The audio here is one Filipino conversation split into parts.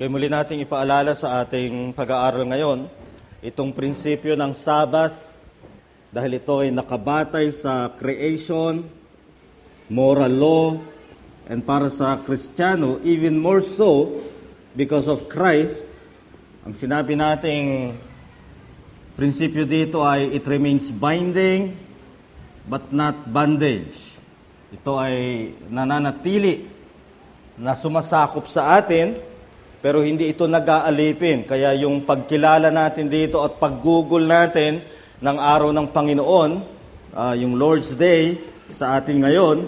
Kaya muli nating ipaalala sa ating pag-aaral ngayon, itong prinsipyo ng Sabbath, dahil ito ay nakabatay sa creation, moral law, and para sa Kristiyano, even more so, because of Christ, ang sinabi nating prinsipyo dito ay it remains binding, but not bondage. Ito ay nananatili na sumasakop sa atin, pero hindi ito nag-aalipin. Kaya yung pagkilala natin dito at paggugol natin ng araw ng Panginoon, yung Lord's Day sa atin ngayon,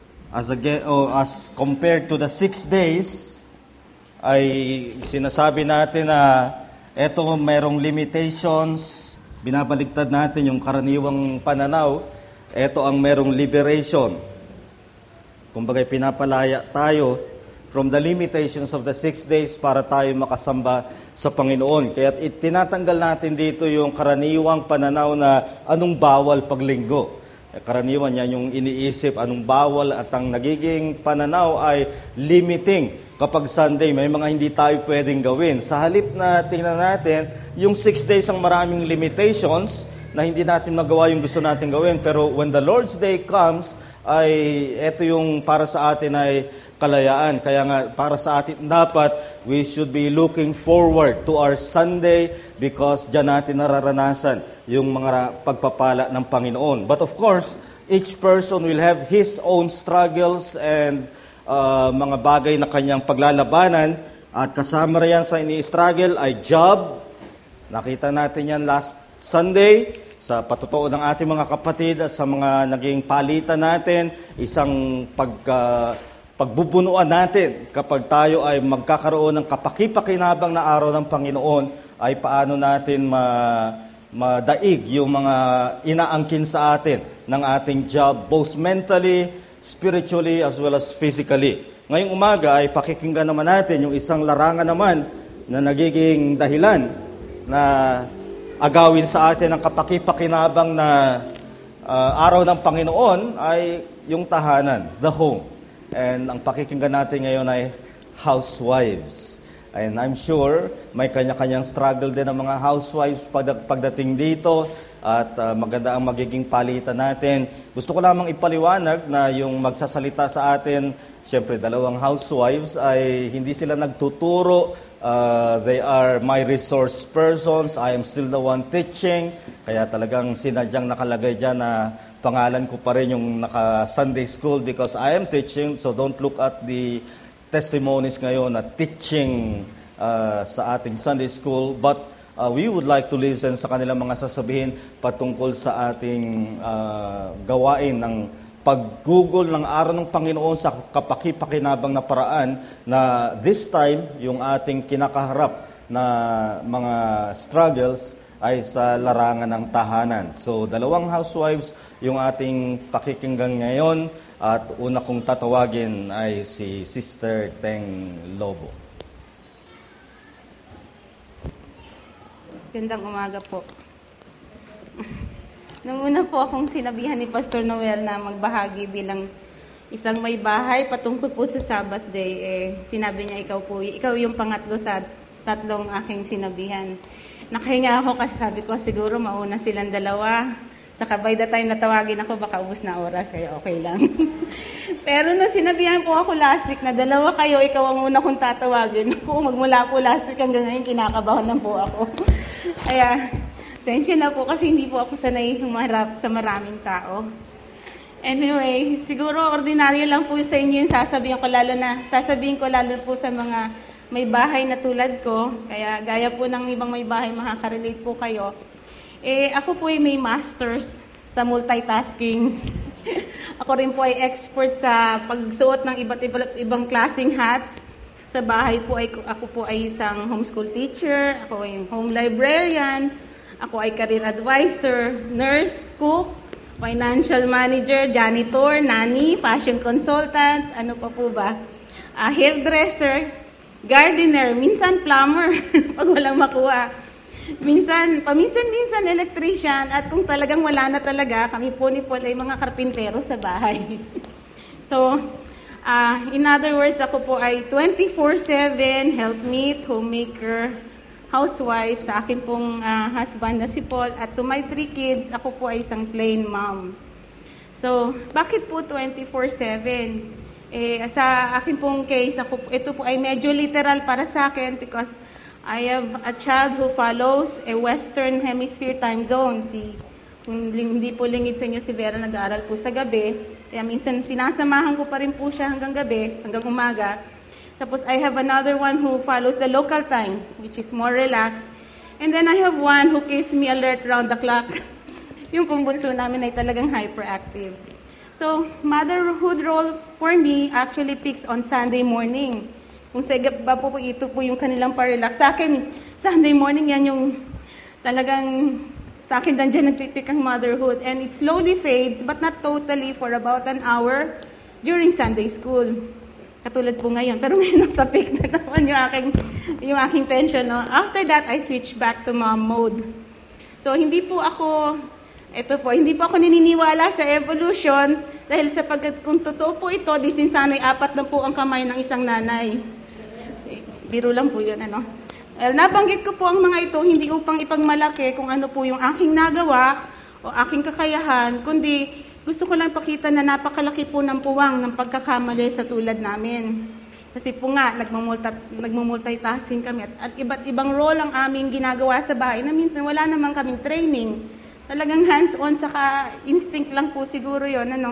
as compared to the 6 days, ay sinasabi natin na eto mayroong limitations, binabaligtad natin yung karaniwang pananaw, eto ang mayroong liberation. Kumbaga pinapalaya tayo from the limitations of the 6 days para tayo makasamba sa Panginoon. Kaya tinatanggal natin dito yung karaniwang pananaw na anong bawal paglinggo. Karaniwan yan yung iniisip, anong bawal, at ang nagiging pananaw ay limiting. Kapag Sunday, may mga hindi tayo pwedeng gawin. Sa halip na tingnan natin, yung 6 days ang maraming limitations na hindi natin magawa yung gusto natin gawin. Pero when the Lord's Day comes, ay ito yung para sa atin ay kalayaan. Kaya nga, para sa atin dapat, we should be looking forward to our Sunday because dyan natin nararanasan yung mga pagpapala ng Panginoon. But of course, each person will have his own struggles and mga bagay na kanyang paglalabanan. At kasama rin yan sa ini-struggle ay job. Nakita natin yan last Sunday sa patutuo ng ating mga kapatid at sa mga naging palitan natin, isang pagbubunuan natin kapag tayo ay magkakaroon ng kapakipakinabang na araw ng Panginoon, ay paano natin madaig yung mga inaangkin sa atin ng ating job, both mentally, spiritually, as well as physically. Ngayong umaga ay pakikinggan naman natin yung isang larangan naman na nagiging dahilan na agawin sa atin ang kapakipakinabang na araw ng Panginoon ay yung tahanan, the home. And ang pakikinggan natin ngayon ay housewives. And I'm sure may kanya-kanyang struggle din ang mga housewives pagdating dito at maganda ang magiging palitan natin. Gusto ko lamang ipaliwanag na yung magsasalita sa atin, siyempre dalawang housewives ay hindi sila nagtuturo. They are my resource persons. I am still the one teaching. Kaya talagang sinadyang nakalagay dyan na pangalan ko pa rin yung naka-Sunday school because I am teaching. So don't look at the testimonies ngayon na teaching sa ating Sunday school. But we would like to listen sa kanilang mga sasabihin patungkol sa ating gawain ng paggugol ng araw ng Panginoon sa kapakipakinabang na paraan na this time, yung ating kinakaharap na mga struggles ay sa larangan ng tahanan. So, dalawang housewives yung ating pakikinggan ngayon at una kong tatawagin ay si Sister Teng Lobo. Gandang umaga po. Nung una po akong sinabihan ni Pastor Noel na magbahagi bilang isang may bahay patungkol po sa Sabbath Day, sinabi niya ikaw yung pangatlo sa tatlong aking sinabihan. Nakahinga ako kasi sabi ko siguro mauna silang dalawa. Saka by the time natawagin ako, baka ubos na oras, kaya okay lang. Pero nung sinabihan po ako last week na dalawa kayo, ikaw ang una kong tatawagin. Magmula po last week hanggang ngayon, kinakabahan lang po ako. Kaya sensya na po kasi hindi po ako sanay humarap sa maraming tao. Anyway, siguro ordinaryo lang po sa inyo yung sasabihin ko lalo po sa mga may bahay na tulad ko. Kaya gaya po ng ibang may bahay, makaka-relate po kayo. Ako po ay may masters sa multitasking. Ako rin po ay expert sa pagsuot ng iba't ibang klaseng hats. Sa bahay po ako po ay isang homeschool teacher, ako ay home librarian, ako ay career advisor, nurse, cook, financial manager, janitor, nanny, fashion consultant, ano pa po ba? Hairdresser, gardener, minsan plumber, pag walang makuha. Paminsan-minsan electrician, at kung talagang wala na talaga, kami po ni Paul ay mga karpintero sa bahay. So, In other words, ako po ay 24/7 helpmeet, homemaker, housewife sa akin pong husband na si Paul. At to my 3 kids, ako po ay isang plain mom. So, bakit po 24/7? Sa akin pong case, ito po ay medyo literal para sa akin because I have a child who follows a Western Hemisphere time zone. Kung hindi po lingid sa inyo, si Vera nag-aaral po sa gabi. Kaya minsan sinasamahan ko pa rin po siya hanggang gabi, hanggang umaga. Tapos I have another one who follows the local time, which is more relaxed. And then I have one who keeps me alert round the clock. Yung pong bunso namin ay talagang hyperactive. So, motherhood role for me actually peaks on Sunday morning. Kung sa iba po, ito po yung kanilang pa-relax. Sa akin, Sunday morning, yan yung talagang, sa akin dyan nagpipik ang motherhood. And it slowly fades, but not totally, for about an hour during Sunday school. Katulad po ngayon. Pero ngayon, sa peak na naman yung aking tension. No? After that, I switch back to mom mode. So, hindi po ako naniniwala sa evolution dahil sapagkat kung totoo po ito, di sinsanay 4 na po ang kamay ng isang nanay. Biro lang po yun, ano. Nabanggit ko po ang mga ito hindi upang ipagmalaki kung ano po yung aking nagawa o aking kakayahan, kundi gusto ko lang pakita na napakalaki po ng puwang ng pagkakamali sa tulad namin. Kasi po nga, nagmumultitasking kami at iba't ibang role ang aming ginagawa sa bahay na minsan wala namang kaming training. Talagang hands-on, saka instinct lang po siguro yon, ano.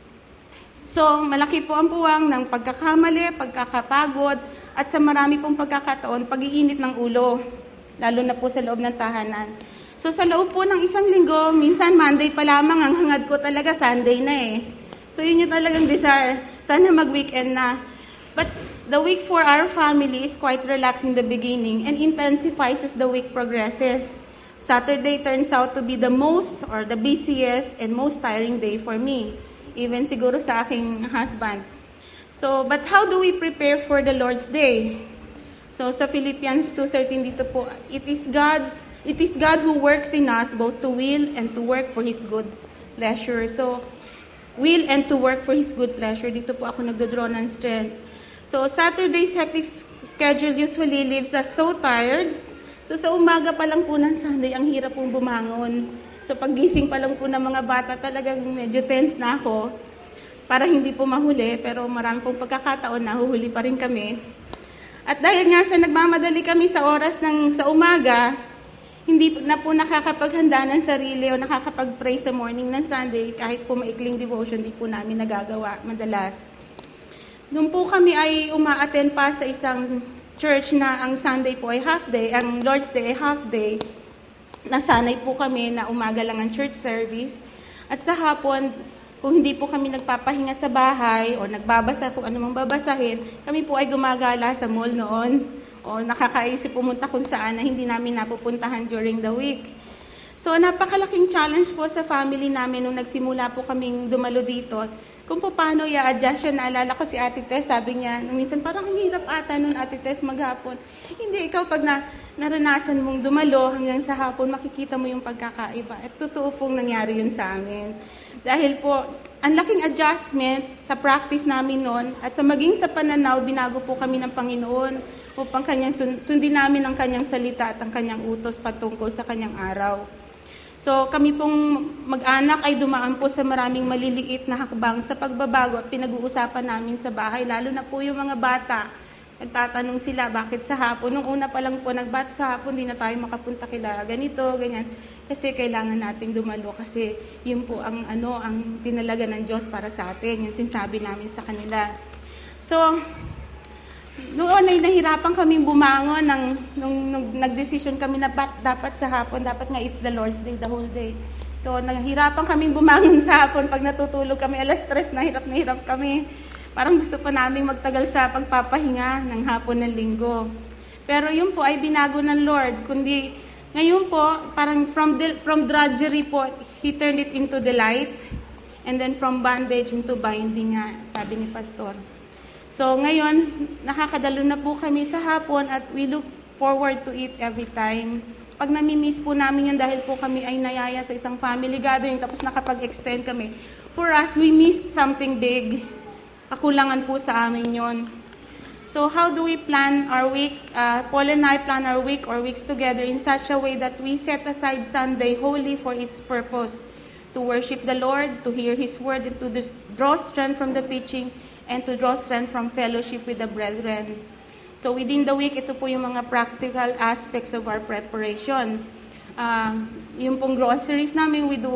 So, malaki po ang puwang ng pagkakamali, pagkakapagod, at sa marami pong pagkakataon, pag-iinit ng ulo, lalo na po sa loob ng tahanan. So, sa loob po ng isang linggo, minsan Monday pa lamang, ang hangad ko talaga Sunday na eh. So, yun yung talagang desire. Sana mag-weekend na. But the week for our family is quite relaxing in the beginning and intensifies as the week progresses. Saturday turns out to be the most or the busiest and most tiring day for me, even siguro sa aking husband. So, but how do we prepare for the Lord's Day? So, sa Philippians 2:13 dito po, it is God who works in us both to will and to work for His good pleasure. So, will and to work for His good pleasure. Dito po ako nagdodraw ng strength. So, Saturday's hectic schedule usually leaves us so tired. So, sa umaga pa lang po ng Sunday, ang hirap pong bumangon. So, paggising pa lang po ng mga bata, talagang medyo tense na ako para hindi po mahuli. Pero marami pong pagkakataon, nahuhuli pa rin kami. At dahil nga sa nagmamadali kami sa oras sa umaga, hindi na po nakakapaghanda ng sarili o nakakapag-pray sa morning ng Sunday. Kahit po maikling devotion, di po namin nagagawa madalas. Nung po kami ay uma-attend pa sa isang church na ang Sunday po ay half day, ang Lord's Day ay half day, nasanay po kami na umaga lang ang church service. At sa hapon, kung hindi po kami nagpapahinga sa bahay o nagbabasa kung ano mang babasahin, kami po ay gumagala sa mall noon o nakakaisip pumunta kung saan na hindi namin napupuntahan during the week. So, napakalaking challenge po sa family namin nung nagsimula po kaming dumalo dito. Kung po paano i-adjust siya, naalala ko si Ate Tess, sabi niya, minsan parang ang hirap ata nun Ate Tess maghapon. Hindi, ikaw pag naranasan mong dumalo hanggang sa hapon, makikita mo yung pagkakaiba. At totoo pong nangyari yun sa amin. Dahil po, ang laking adjustment sa practice namin noon at sa maging sa pananaw, binago po kami ng Panginoon upang sundin namin ang kanyang salita at ang kanyang utos patungkol sa kanyang araw. So kami pong mag-anak ay dumaan po sa maraming maliliit na hakbang sa pagbabago at pinag-uusapan namin sa bahay, lalo na po yung mga bata. Nagtatanong sila, bakit sa hapon? Nung una pa lang po, sa hapon, di na tayo makapunta kila ganito, ganyan. Kasi kailangan nating dumalo kasi yun po ang tinalaga ng Diyos para sa atin. Yung sinasabi namin sa kanila. So, noon ay nahirapan kaming bumangon nung nag-decision kami na dapat sa hapon, dapat nga it's the Lord's Day, the whole day. So, nahirapan kaming bumangon sa hapon. Pag natutulog kami, 3:00, na hirap kami. Parang gusto pa namin magtagal sa pagpapahinga ng hapon ng linggo. Pero yun po ay binago ng Lord. Kundi ngayon po, parang from drudgery po, He turned it into delight. And then from bondage into binding nga, sabi ni Pastor. So ngayon, nakakadalo na po kami sa hapon at we look forward to it every time. Pag nami-miss po namin yun dahil po kami ay nayaya sa isang family gathering tapos nakapag-extend kami. For us, we missed something big. kakulangan po sa amin yon. So how do we plan our week? Paul and I plan our week or weeks together in such a way that we set aside Sunday wholly for its purpose, to worship the Lord, to hear His word, and to draw strength from the teaching, and to draw strength from fellowship with the brethren. So within the week, ito po yung mga practical aspects of our preparation. Yung pong groceries namin, we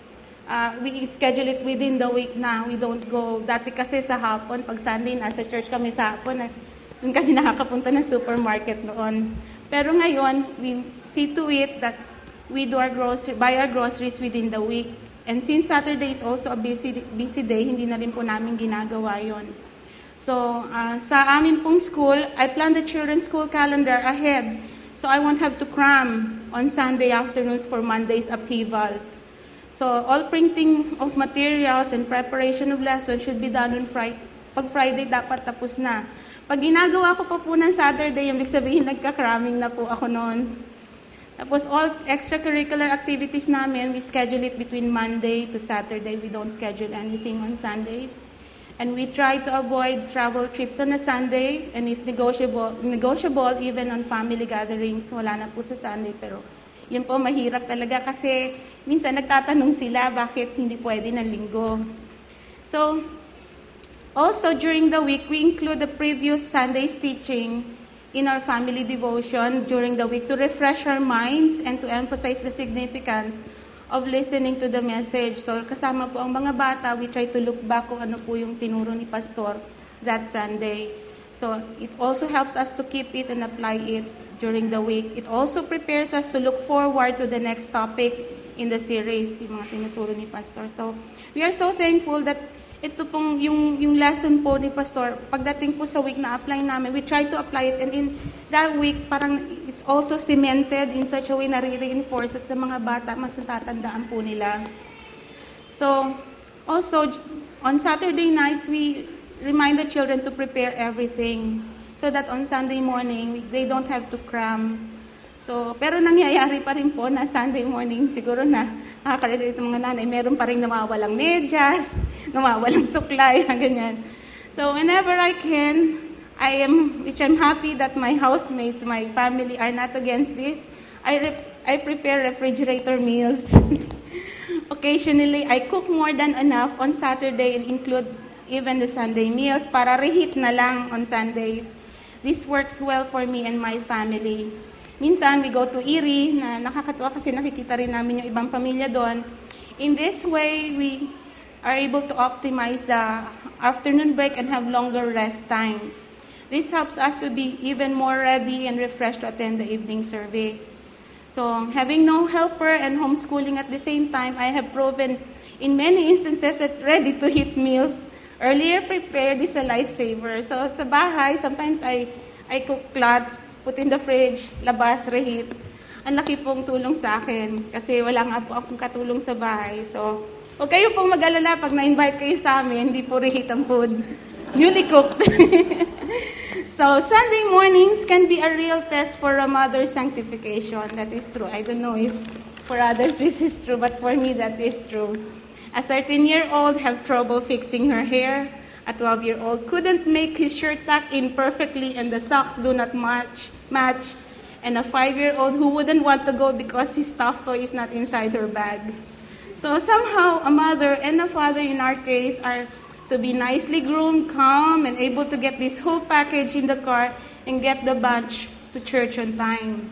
schedule it within the week na. We don't go, dati kasi sa hapon, pag Sunday, nasa church kami sa hapon, doon kami nakakapunta ng supermarket noon. Pero ngayon, we see to it that we do buy our groceries within the week. And since Saturday is also a busy day, hindi na rin po namin ginagawa yon. So, sa amin pong school, I plan the children's school calendar ahead. So, I won't have to cram on Sunday afternoons for Monday's upheaval. So, all printing of materials and preparation of lessons should be done on Friday. Pag Friday, dapat tapos na. Pag ginagawa ko pa po ng Saturday, ibig sabihin, nagka-cramming na po ako noon. Tapos, all extracurricular activities namin, we schedule it between Monday to Saturday. We don't schedule anything on Sundays. And we try to avoid travel trips on a Sunday, and if negotiable, even on family gatherings, wala na po sa Sunday. Pero yun po, mahirap talaga kasi minsan nagtatanong sila bakit hindi pwede ng linggo. So, also during the week, we include the previous Sunday's teaching in our family devotion during the week to refresh our minds and to emphasize the significance of listening to the message. So, kasama po ang mga bata, we try to look back kung ano po yung tinuro ni Pastor that Sunday. So, it also helps us to keep it and apply it during the week. It also prepares us to look forward to the next topic in the series, yung mga tinuturo ni Pastor. So, we are so thankful that ito pong yung lesson po ni Pastor, pagdating po sa week na apply namin, we try to apply it, and in that week, parang it's also cemented in such a way na re-reinforce at sa mga bata, mas natatandaan po nila. So, also, on Saturday nights, we remind the children to prepare everything so that on Sunday morning, they don't have to cram. So, pero nangyayari pa rin po na Sunday morning, siguro na nakaka-relate ng mga nanay, meron pa rin nawawalang medyas, nawawalang suklay, ganyan. So, whenever I can, which I'm happy that my housemates, my family are not against this, I prepare refrigerator meals. Occasionally, I cook more than enough on Saturday and include even the Sunday meals para reheat na lang on Sundays. This works well for me and my family. Minsan, we go to Erie, na nakakatuwa kasi nakikita rin namin yung ibang pamilya doon. In this way, we are able to optimize the afternoon break and have longer rest time. This helps us to be even more ready and refreshed to attend the evening service. So, having no helper and homeschooling at the same time, I have proven in many instances that ready-to-eat meals, earlier prepared, is a lifesaver. So, sa bahay, sometimes I cook clots, put in the fridge, labas, reheat. Ang laki pong tulong sa akin kasi wala nga po akong katulong sa bahay. So, huwag kayo pong mag-alala pag na-invite kayo sa amin, hindi po reheat ang food. Newly cooked. So, Sunday mornings can be a real test for a mother's sanctification. That is true. I don't know if for others this is true, but for me that is true. A 13-year-old have trouble fixing her hair. A 12-year-old couldn't make his shirt tuck in perfectly and the socks do not match. And a 5-year-old who wouldn't want to go because his stuffed toy is not inside her bag. So somehow, a mother and a father in our case are to be nicely groomed, calm, and able to get this whole package in the car and get the bunch to church on time.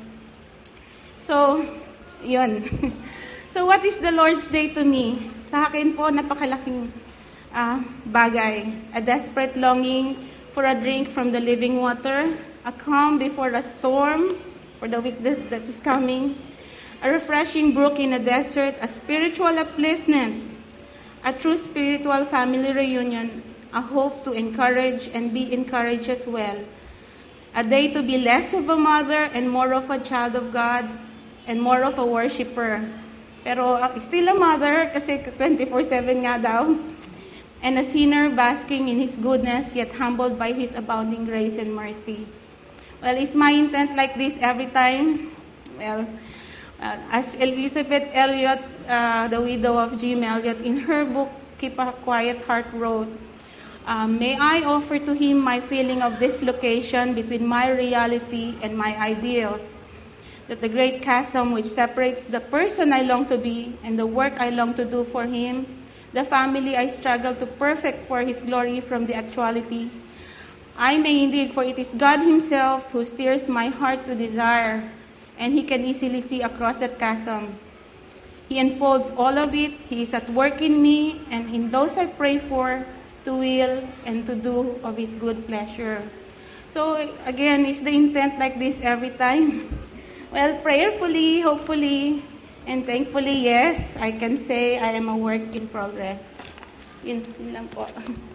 So, yun. So what is the Lord's Day to me? Sa akin po, napakalaking bagay. A desperate longing for a drink from the living water, a calm before a storm for the week that is coming, a refreshing brook in a desert, a spiritual upliftment, a true spiritual family reunion, a hope to encourage and be encouraged as well, a day to be less of a mother and more of a child of God and more of a worshiper. Pero still a mother kasi 24/7 nga daw. And a sinner basking in His goodness, yet humbled by His abounding grace and mercy. Well, is my intent like this every time? Well, as Elizabeth Elliot, the widow of Jim Elliot, in her book, Keep a Quiet Heart, wrote, May I offer to him my feeling of dislocation between my reality and my ideals, that the great chasm which separates the person I long to be and the work I long to do for him, the family I struggle to perfect for his glory from the actuality, I may indeed, for it is God himself who steers my heart to desire, and he can easily see across that chasm. He unfolds all of it. He is at work in me and in those I pray for, to will and to do of his good pleasure. So again, is the intent like this every time? Well, prayerfully, hopefully, and thankfully, yes, I can say I am a work in progress. Yun lang po.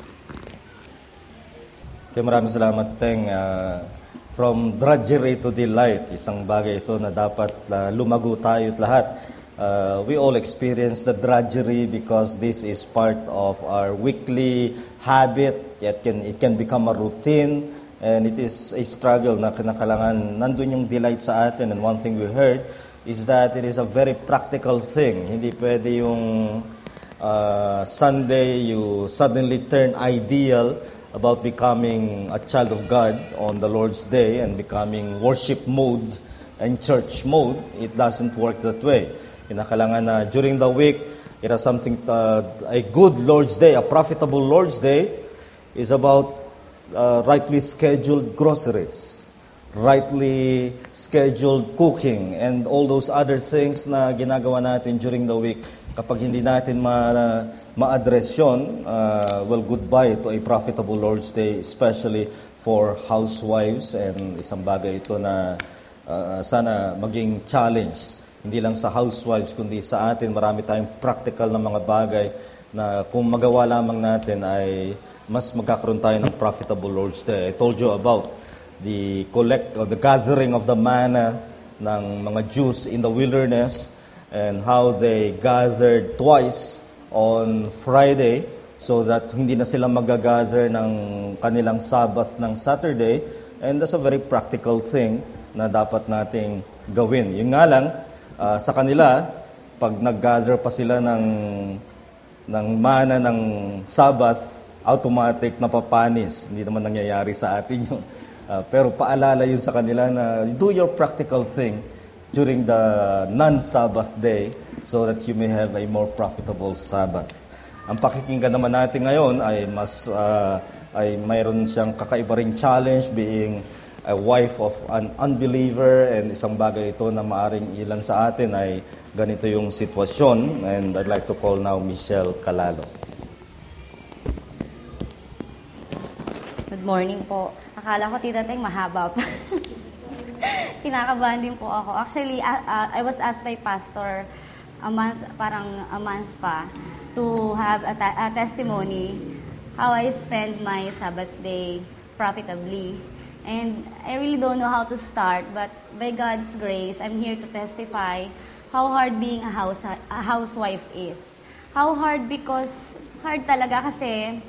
Okay, maraming salamat, Teng. From drudgery to delight, isang bagay ito na dapat lumago tayo lahat. We all experience the drudgery because this is part of our weekly habit. It can become a routine, and it is a struggle na kinakailangan nandun yung delight sa atin. And one thing we heard is that it is a very practical thing. Hindi pwede yung Sunday you suddenly turn ideal about becoming a child of God on the Lord's Day and becoming worship mode and church mode. It doesn't work that way. Kinakailangan na during the week, it has something, a good Lord's Day, a profitable Lord's Day is about rightly scheduled groceries, rightly scheduled cooking, and all those other things na ginagawa natin during the week. Kapag hindi natin ma-address yun, well, goodbye to a profitable Lord's Day, especially for housewives, and isang bagay ito na sana maging challenge. Hindi lang sa housewives, kundi sa atin, marami tayong practical na mga bagay na kung magawa lamang natin ay mas magkakaroon tayo ng profitable Lord's Day. I told you about the gathering of the manna ng mga Jews in the wilderness and how they gathered twice on Friday so that hindi na sila magagather ng kanilang Sabbath ng Saturday. And that's a very practical thing na dapat nating gawin. Yun nga lang, sa kanila, pag nag-gather pa sila ng mana ng Sabbath, automatic na papanis. Hindi naman nangyayari sa atin yun. Pero paalala yun sa kanila na do your practical thing during the non-Sabbath day so that you may have a more profitable Sabbath. Ang pakikinggan naman natin ngayon ay mayroon siyang kakaiba ring challenge, being a wife of an unbeliever, and isang bagay ito na maaring ilan sa atin ay ganito yung sitwasyon. And I'd like to call now Michelle Calalo. Good morning po. Akala ko, Tita Teng, mahaba pa. Kinakabahan din po ako. Actually, I was asked by Pastor a month pa, to have a testimony how I spend my Sabbath day profitably. And I really don't know how to start, but by God's grace, I'm here to testify how hard being a housewife is. How hard because hard talaga kasi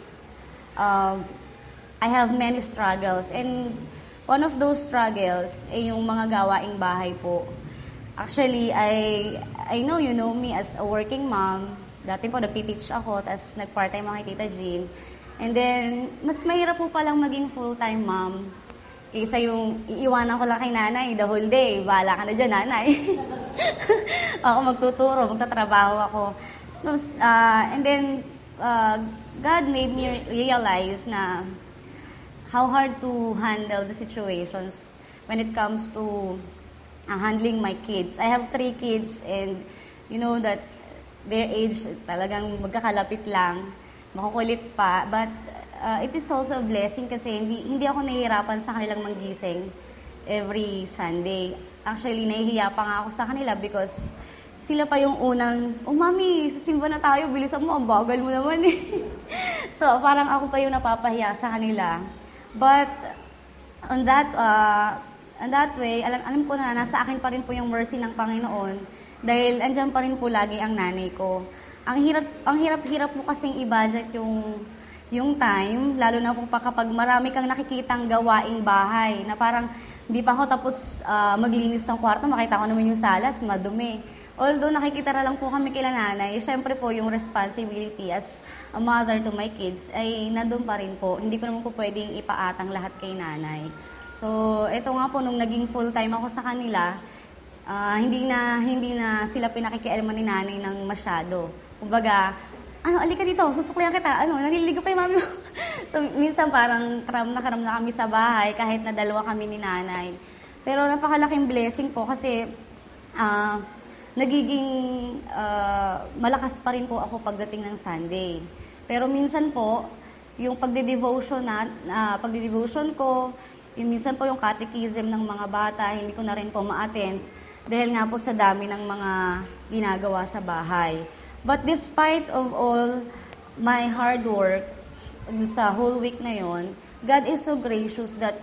I have many struggles, and one of those struggles ay yung mga gawaing bahay po. Actually, I know you know me as a working mom. Dati po nagtiteach ako, tapos nag-part-time ako kay Tita Jean. And then, mas mahirap po palang maging full-time mom. Kaysa yung iiwanan ko lang kay nanay the whole day. Bahala ka na dyan, nanay. Ako magtuturo, magtatrabaho ako. And then, God made me realize na how hard to handle the situations when it comes to handling my kids. I have 3 kids, and you know that their age talagang magkakalapit lang. Makukulit pa, but it is also a blessing kasi hindi ako nahihirapan sa kanilang manggising every Sunday. Actually, nahihiya pa nga ako sa kanila because sila pa yung unang, mami, sasimba na tayo, bilisan mo, ang bagal mo naman eh. So, parang ako pa yung napapahiya sa kanila. But, on that way, alam ko na nasa akin pa rin po yung mercy ng Panginoon dahil andyan pa rin po lagi ang nanay ko. Ang hirap mo kasing i-budget yung time, lalo na po pa kapag marami kang nakikitang gawaing bahay, na parang di pa ako tapos maglinis ng kwarto, makita ko naman yung salas, madumi. Although nakikita na lang po kami kila nanay, syempre po yung responsibility as a mother to my kids ay nandun pa rin po. Hindi ko naman po pwedeng ipaatang lahat kay nanay. So, ito nga po, nung naging full-time ako sa kanila, hindi na sila pinakikialaman ni nanay ng masyado. Kumbaga, alika dito, susuklihan kita, naniligo pa yung mami mo. So, minsan parang karam na kami sa bahay kahit na dalawa kami ni nanay. Pero napakalaking blessing po kasi nagiging malakas pa rin po ako pagdating ng Sunday. Pero minsan po, yung pagde-devotion ko, yung minsan po yung catechism ng mga bata, hindi ko na rin po ma-attend dahil nga po sa dami ng mga ginagawa sa bahay. But despite of all my hard work sa whole week na yon, God is so gracious that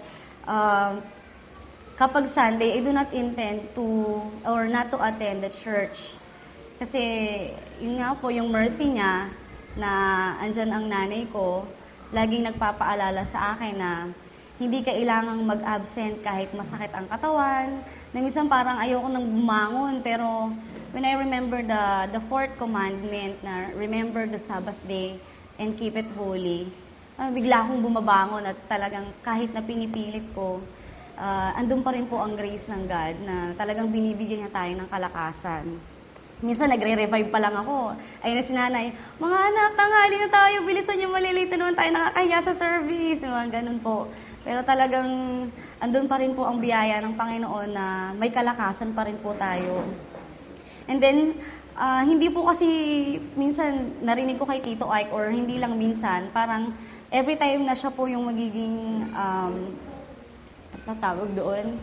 kapag Sunday, I do not intend to or not to attend the church. Kasi yun nga po yung mercy niya na andyan ang nanay ko, laging nagpapaalala sa akin na hindi kailangang mag-absent kahit masakit ang katawan. Na minsan parang ayoko nang bumangon, pero when I remember the fourth commandment na remember the Sabbath day and keep it holy, bigla akong bumabangon at talagang kahit na pinipilit ko, andun pa rin po ang grace ng God na talagang binibigyan niya tayo ng kalakasan. Minsan nagre-revive pa lang ako. Ayun na si nanay, mga anak, tanghali na tayo, bilisan niyo, malilate naman tayo, nakakahiya sa service. Ganun po. Pero talagang andun pa rin po ang biyaya ng Panginoon na may kalakasan pa rin po tayo. And then, hindi po kasi minsan narinig ko kay Tito Ike or hindi lang minsan, parang every time na siya po yung magiging natawag doon,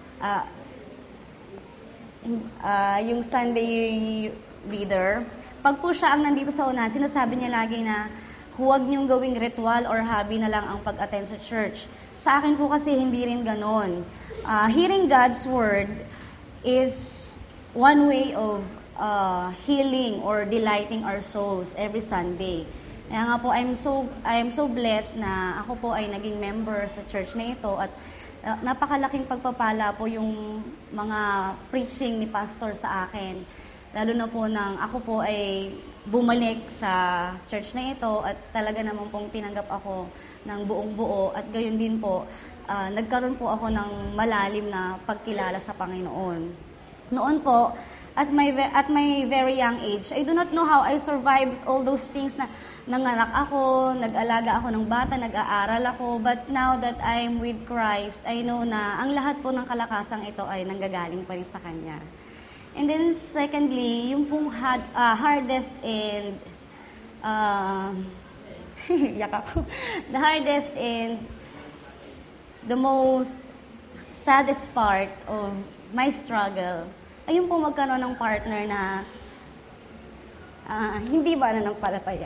yung Sunday reader, pag po siya ang nandito sa unahan, sinasabi niya lagi na huwag niyong gawing ritual or hobby na lang ang pag-attend sa church. Sa akin po kasi hindi rin ganon. Hearing God's word is one way of healing or delighting our souls every Sunday. Kaya nga po, I am so blessed na ako po ay naging member sa church na ito at napakalaking pagpapala po yung mga preaching ni pastor sa akin. Lalo na po nang ako po ay bumalik sa church na ito at talaga naman pong tinanggap ako ng buong buo at gayon din po, nagkaroon po ako ng malalim na pagkilala sa Panginoon. Noon po, at my very young age, I do not know how I survived all those things na nanganak ako, nag-alaga ako ng bata, nag-aaral ako. But now that I'm with Christ, I know na ang lahat po ng kalakasang ito ay nanggagaling pa rin sa Kanya. And then secondly, yung pong hardest and yak ako. The hardest and the most saddest part of my struggle ay yung po magkaroon ng partner na hindi ba nananampalataya.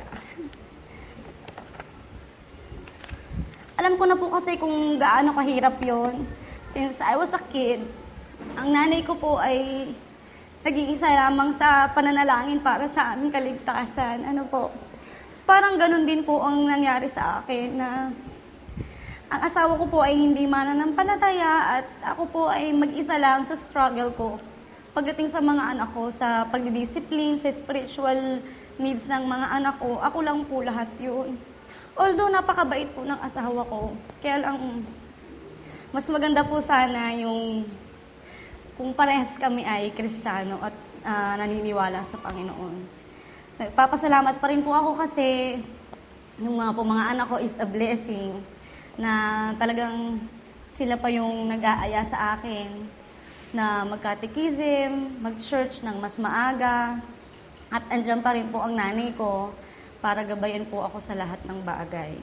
Alam ko na po kasi kung gaano kahirap yon. Since I was a kid, ang nanay ko po ay nag-iisa lamang sa pananalangin para sa aming kaligtasan. So, parang ganun din po ang nangyari sa akin na ang asawa ko po ay hindi mananampalataya at ako po ay mag-isa lang sa struggle ko. Pagdating sa mga anak ko, sa pagdidisiplin, sa spiritual needs ng mga anak ko, ako lang po lahat yun. Although napakabait po ng asawa ko, kaya lang mas maganda po sana yung kung parehas kami ay Kristiyano at naniniwala sa Panginoon. Nagpapasalamat pa rin po ako kasi yung mga anak ko is a blessing na talagang sila pa yung nag-aaya sa akin na mag-catechism, mag-church ng mas maaga, at andyan pa rin po ang nanay ko para gabayan po ako sa lahat ng bagay.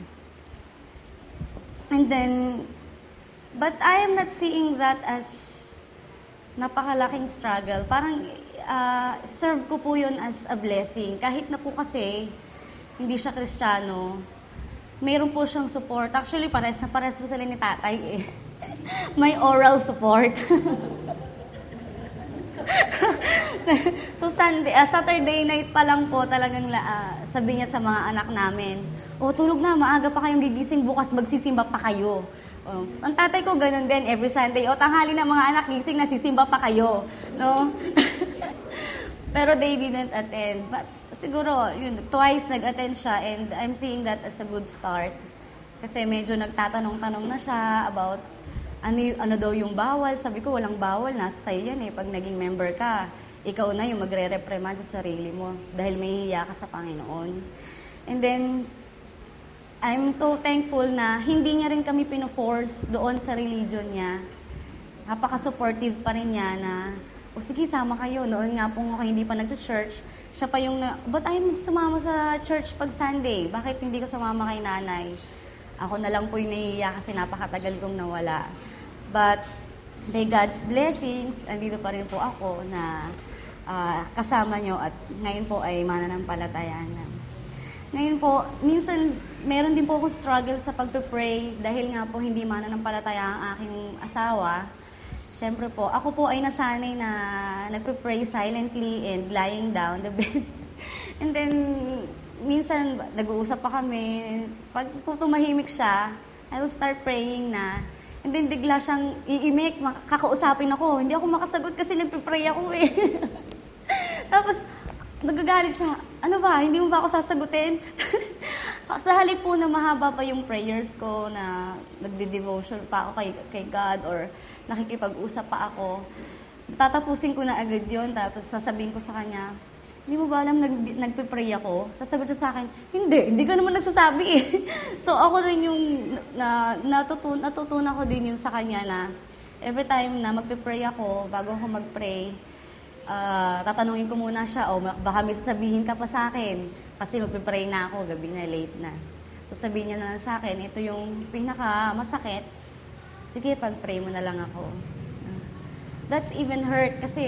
And then, but I am not seeing that as napakalaking struggle. Parang serve ko po yun as a blessing. Kahit na po kasi hindi siya Kristiyano, mayroon po siyang support. Actually, pares po sila ni tatay eh. May oral support. So Saturday night pa lang po talagang sabi niya sa mga anak namin, tulog na, maaga pa kayong gigising, bukas magsisimba pa kayo. Ang tatay ko ganun din, every Sunday, tanghali na mga anak, gising na, sisimba pa kayo. No? Pero they didn't attend. But siguro, twice nag-attend siya and I'm seeing that as a good start. Kasi medyo nagtatanong-tanong na siya about ano daw yung bawal. Sabi ko, walang bawal. Nasa sa'yo yan eh. Pag naging member ka, ikaw na yung magre-reprimand sa sarili mo dahil may hiya ka sa Panginoon. And then, I'm so thankful na hindi niya rin kami pino-force doon sa religion niya. Napaka-supportive pa rin niya na, sige, sama kayo. Noon nga po ako hindi pa nag-church. Siya pa yung, ba't ayaw mo sumama sa church pag Sunday? Bakit hindi ka sumama kay nanay? Ako na lang po yung nahihiya kasi napakatagal kong nawala. But, by God's blessings, andito pa rin po ako na kasama nyo at ngayon po ay mananampalataya na. Ngayon po, minsan meron din po akong struggle sa pagpe-pray dahil nga po hindi mananampalataya ang aking asawa. Siyempre po, ako po ay nasanay na nagpe-pray silently and lying down the bed. And then, minsan, nag-uusap pa kami. Pag tumahimik siya, I will start praying na. And then, bigla siyang iimik, kakausapin ako. Hindi ako makasagot kasi nagpe-pray ako eh. Tapos, nagagalit siya, ano ba, hindi mo ba ako sasagutin? Sa halip po na mahaba pa yung prayers ko na nagde-devotion pa ako kay God or nakikipag-usap pa ako, tatapusin ko na agad yon tapos sasabihin ko sa kanya, hindi mo ba alam nagpe-pray ako? Sasagot siya sa akin, hindi ka naman nagsasabi eh. So ako rin yung natutunan ko din yun sa kanya na every time na magpe-pray ako, bago ako mag-pray, tatanungin ko muna siya, baka may sasabihin ka pa sa akin kasi magpe-pray na ako, gabi na, late na. Sasabihin niya na lang sa akin, ito yung pinaka-masakit, sige, pag-pray mo na lang ako. That's even hurt kasi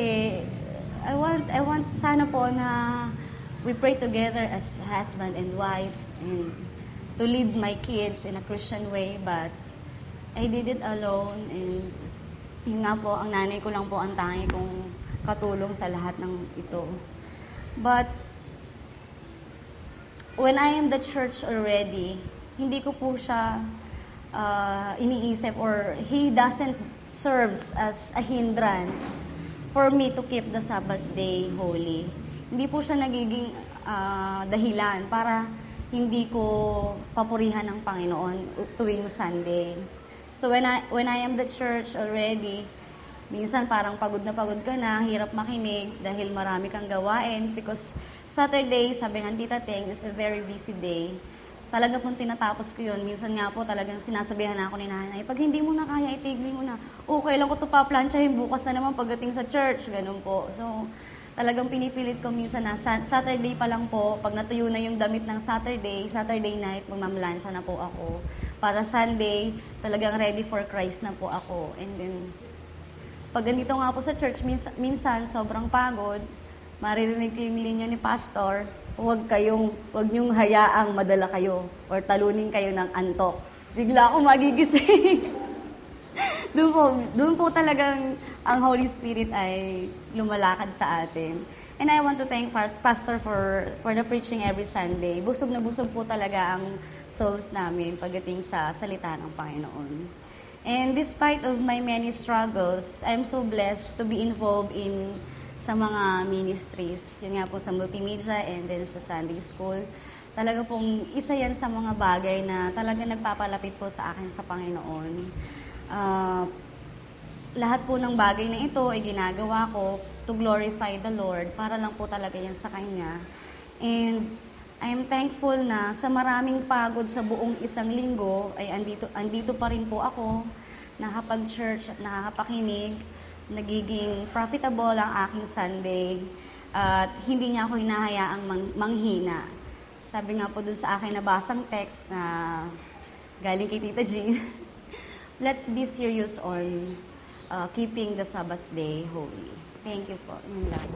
I want sana po na we pray together as husband and wife and to lead my kids in a Christian way, but I did it alone and yun nga po, ang nanay ko lang po ang tangi kong katulong sa lahat ng ito. But when I am the church already, hindi ko po siya iniisip or he doesn't serves as a hindrance for me to keep the Sabbath day holy. Hindi po siya nagiging dahilan para hindi ko papurihan ng Panginoon tuwing Sunday. So when I am the church already, minsan parang pagod ka na, hirap makinig dahil marami kang gawain because Saturday, sabi ng Tita Teng, is a very busy day. Talaga pong tinatapos ko yun. Minsan nga po talagang sinasabihan ako ni nanay, pag hindi mo na kaya, itigil mo na. Okay lang ko ito pa-planchahin bukas na naman pagdating sa church. Ganun po. So, talagang pinipilit ko minsan na Saturday pa lang po, pag natuyo na yung damit ng Saturday night, magmamlansya na po ako. Para Sunday, talagang ready for Christ na po ako. And then, pag ganito nga po sa church, minsan sobrang pagod, maririnig ko yung linya ni Pastor, huwag niyong hayaang madala kayo or talunin kayo ng antok. Bigla akong magigising. Doon po talagang ang Holy Spirit ay lumalakad sa atin. And I want to thank Pastor for the preaching every Sunday. Busog na busog po talaga ang souls namin pagdating sa salita ng Panginoon. And despite of my many struggles, I'm so blessed to be involved sa mga ministries. Yun nga po sa multimedia and then sa Sunday School. Talaga pong isa yan sa mga bagay na talaga nagpapalapit po sa akin sa Panginoon. Lahat po ng bagay na ito ay ginagawa ko to glorify the Lord para lang po talaga yan sa Kanya. And I am thankful na sa maraming pagod sa buong isang linggo ay andito pa rin po ako, nakapag-church at nakakapakinig. Nagiging profitable ang aking Sunday at hindi niya ako hinahayaang manghina. Sabi nga po dun sa aking nabasang text na galing kay Tita Jean, let's be serious on keeping the Sabbath day holy. Thank you po.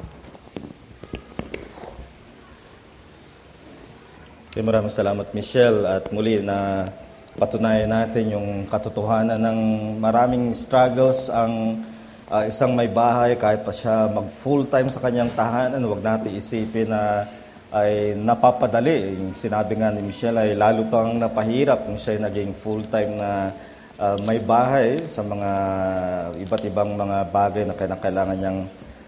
Maraming salamat, Michelle, at muli na patunayan natin yung katotohanan ng maraming struggles ang isang may bahay, kahit pa siya mag-full-time sa kanyang tahanan, huwag natin isipin na ay napapadali. Yung sinabi nga ni Michelle ay lalo pang napahirap kung siya ay naging full-time na may bahay sa mga iba't ibang mga bagay na kailangan niyang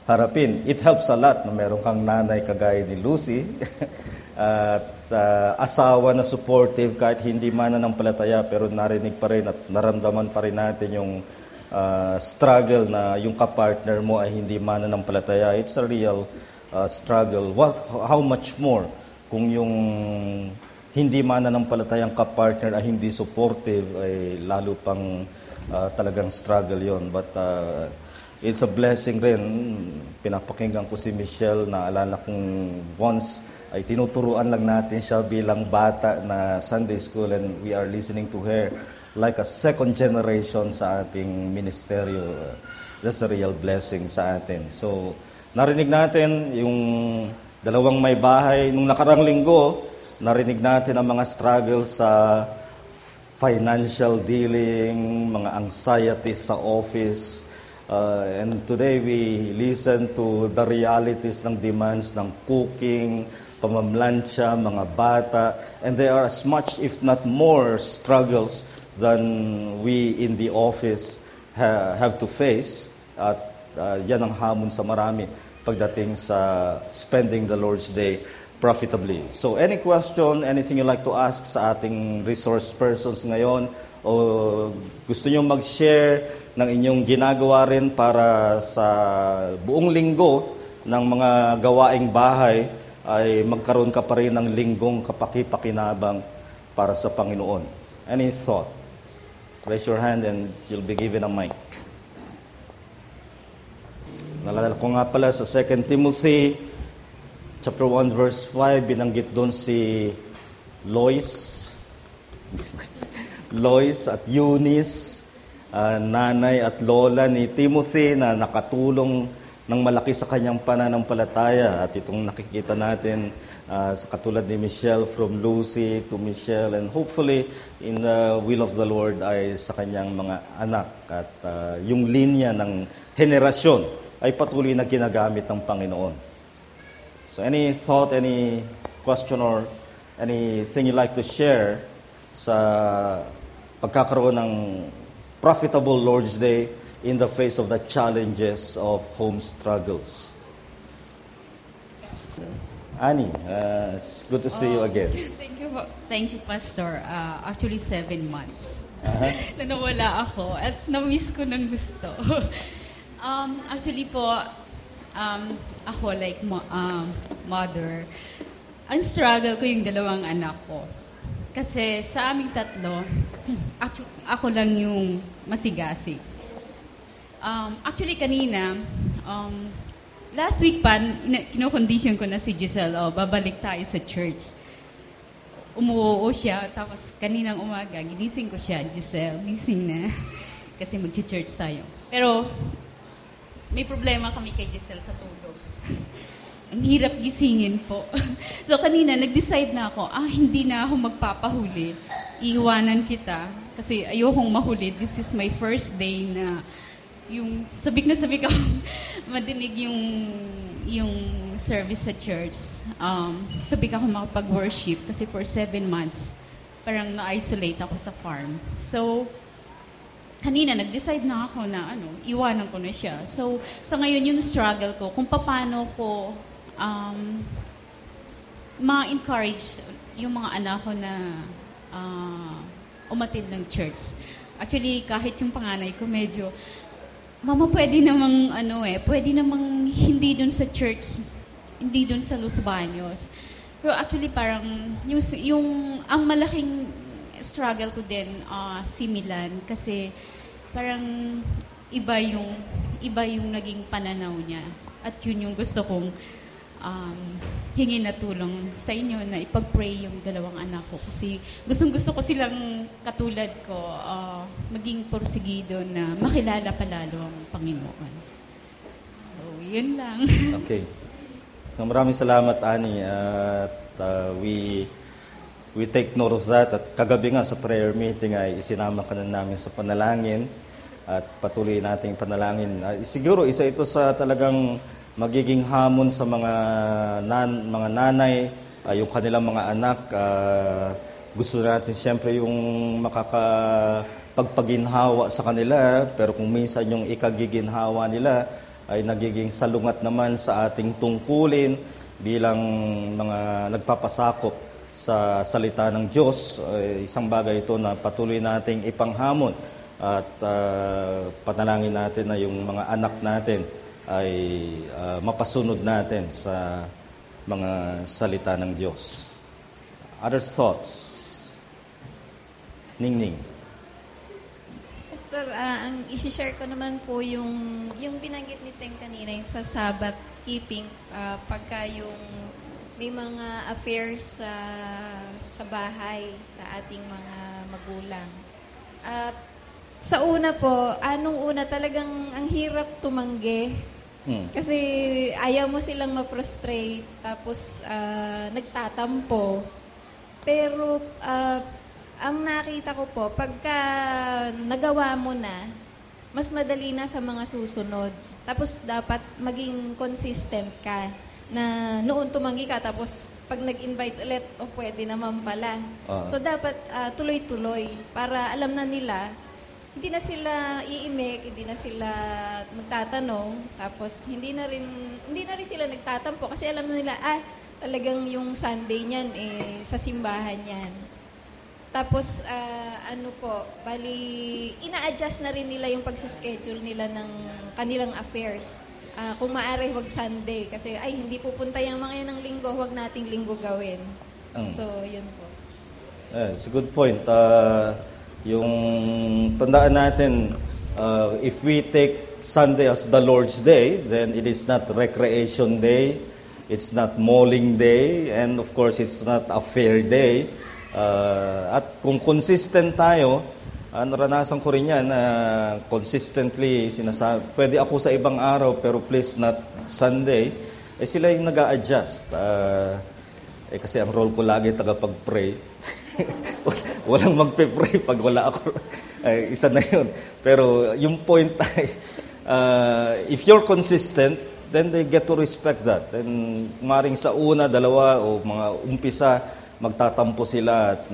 harapin. It helps a lot na meron kang nanay kagaya ni Lucy at asawa na supportive kahit hindi mananampalataya, pero narinig pa rin at naramdaman pa rin natin yung struggle na yung kapartner mo ay hindi mananampalataya. It's a real struggle. How much more kung yung hindi mananampalatayang kapartner ay hindi supportive, ay lalo pang talagang struggle yon. But it's a blessing rin. Pinapakinggan ko si Michelle, na alala kong once ay tinuturuan lang natin siya bilang bata na Sunday school, and we are listening to her like a second generation sa ating ministeryo. That's a real blessing sa atin. So, narinig natin yung dalawang may bahay. Nung nakarang linggo, narinig natin ang mga struggles sa financial dealing, mga anxieties sa office. And today we listen to the realities ng demands ng cooking, pamamlansya, mga bata. And there are as much, if not more, struggles than we in the office have to face. At yan ang hamon sa marami pagdating sa spending the Lord's Day profitably. So any question, anything you like to ask sa ating resource persons ngayon, o gusto nyo mag-share ng inyong ginagawa rin para sa buong linggo ng mga gawaing bahay, ay magkaroon ka pa rin ng linggong kapaki-pakinabang para sa Panginoon. Any thought? Raise your hand and you'll be given a mic. Nalala ko nga pala sa 2 Timothy chapter 1 verse 5, binanggit doon si Lois at Eunice, nanay at lola ni Timothy, na nakatulong ng malaki sa kanyang pananampalataya. At itong nakikita natin sa katulad ni Michelle, from Lucy to Michelle, and hopefully in the will of the Lord ay sa kanyang mga anak. At yung linya ng henerasyon ay patuloy na ginagamit ng Panginoon. So any thought, any question, or anything you like to share sa pagkakaroon ng profitable Lord's Day in the face of the challenges of home struggles? Annie, it's good to see you again. Thank you, Pastor. Actually, 7 months na nawala ako at na-miss ko ng gusto. Actually po, ako like mother, ang struggle ko yung dalawang anak ko. Kasi sa aming tatlo, ako lang yung masigasig. Actually, kanina, last week pa, kino-condition ko na si Giselle, babalik tayo sa church. Umuoo siya, tapos kaninang umaga, ginising ko siya, Giselle, gising na, kasi mag-church tayo. Pero, may problema kami kay Giselle sa tulog. Ang hirap gisingin po. So, kanina, nag-decide na ako, hindi na ako magpapahuli. Iiwanan kita, kasi ayokong mahuli. This is my first day na yung sabik na sabik ako madinig yung service sa church. Sabik ako makapag-worship kasi for 7 months parang na-isolate ako sa farm. So, kanina nag-decide na ako na iwanan ko na siya. So, sa ngayon yung struggle ko kung paano ko ma-encourage yung mga anak ko na umatid ng church. Actually, kahit yung panganay ko medyo, Mama, pwede namang hindi dun sa church, hindi dun sa Los Baños. Pero actually parang, ang malaking struggle ko din, si Milan, kasi parang iba yung naging pananaw niya. At yun yung gusto kong hingin na tulong sa inyo na ipag-pray yung dalawang anak ko. Kasi gustong-gusto ko silang katulad ko, maging porsigido na makilala palalo ang Panginoon. So, yun lang. Okay. So, maraming salamat, Annie. At we take note of that. At kagabi nga sa prayer meeting ay isinama ka na namin sa panalangin at patuloy nating panalangin. Siguro isa ito sa talagang magiging hamon sa mga nanay, yung kanilang mga anak. Gusto natin siyempre yung makakapagpaginhawa sa kanila, pero kung minsan yung ikagiginhawa nila ay nagiging salungat naman sa ating tungkulin bilang mga nagpapasakop sa salita ng Diyos. Isang bagay ito na patuloy nating ipanghamon at panalangin natin na yung mga anak natin ay mapasunod natin sa mga salita ng Diyos. Other thoughts? Ningning. Pastor, ang isi-share ko naman po yung binanggit ni Teng kanina, yung sa Sabbath keeping, pagka yung may mga affairs sa bahay, sa ating mga magulang. Sa una po, anong una talagang ang hirap tumanggi. Kasi ayaw mo silang ma-frustrate, tapos nagtatampo. Pero ang nakita ko po, pagka nagawa mo na, mas madali na sa mga susunod. Tapos dapat maging consistent ka na noon tumanggi ka, tapos pag nag-invite ulit, pwede naman pala. So dapat tuloy-tuloy para alam na nila, hindi na sila iimik, hindi na sila magtatanong, tapos hindi na rin sila nagtatampo kasi alam na nila, talagang yung Sunday niyan, sa simbahan yan. Tapos, ina-adjust na rin nila yung pagsaschedule nila ng kanilang affairs. Kung maaari, wag Sunday. Kasi, hindi pupunta yung mga yun ng linggo, wag nating linggo gawin. So, yun po. It's a good point. Yung tandaan natin, if we take Sunday as the Lord's Day, then it is not recreation day, it's not mauling day, and of course, it's not a fair day. At kung consistent tayo, naranasan ko rin yan, consistently sinasabi, pwede ako sa ibang araw pero please not Sunday, sila yung nag-a-adjust. Kasi ang role ko lagi tagapag-pray. Walang magpe-pray pag wala ako. Isa na yun. Pero yung point ay, if you're consistent, then they get to respect that. And maring sa una, dalawa, o mga umpisa, magtatampo sila at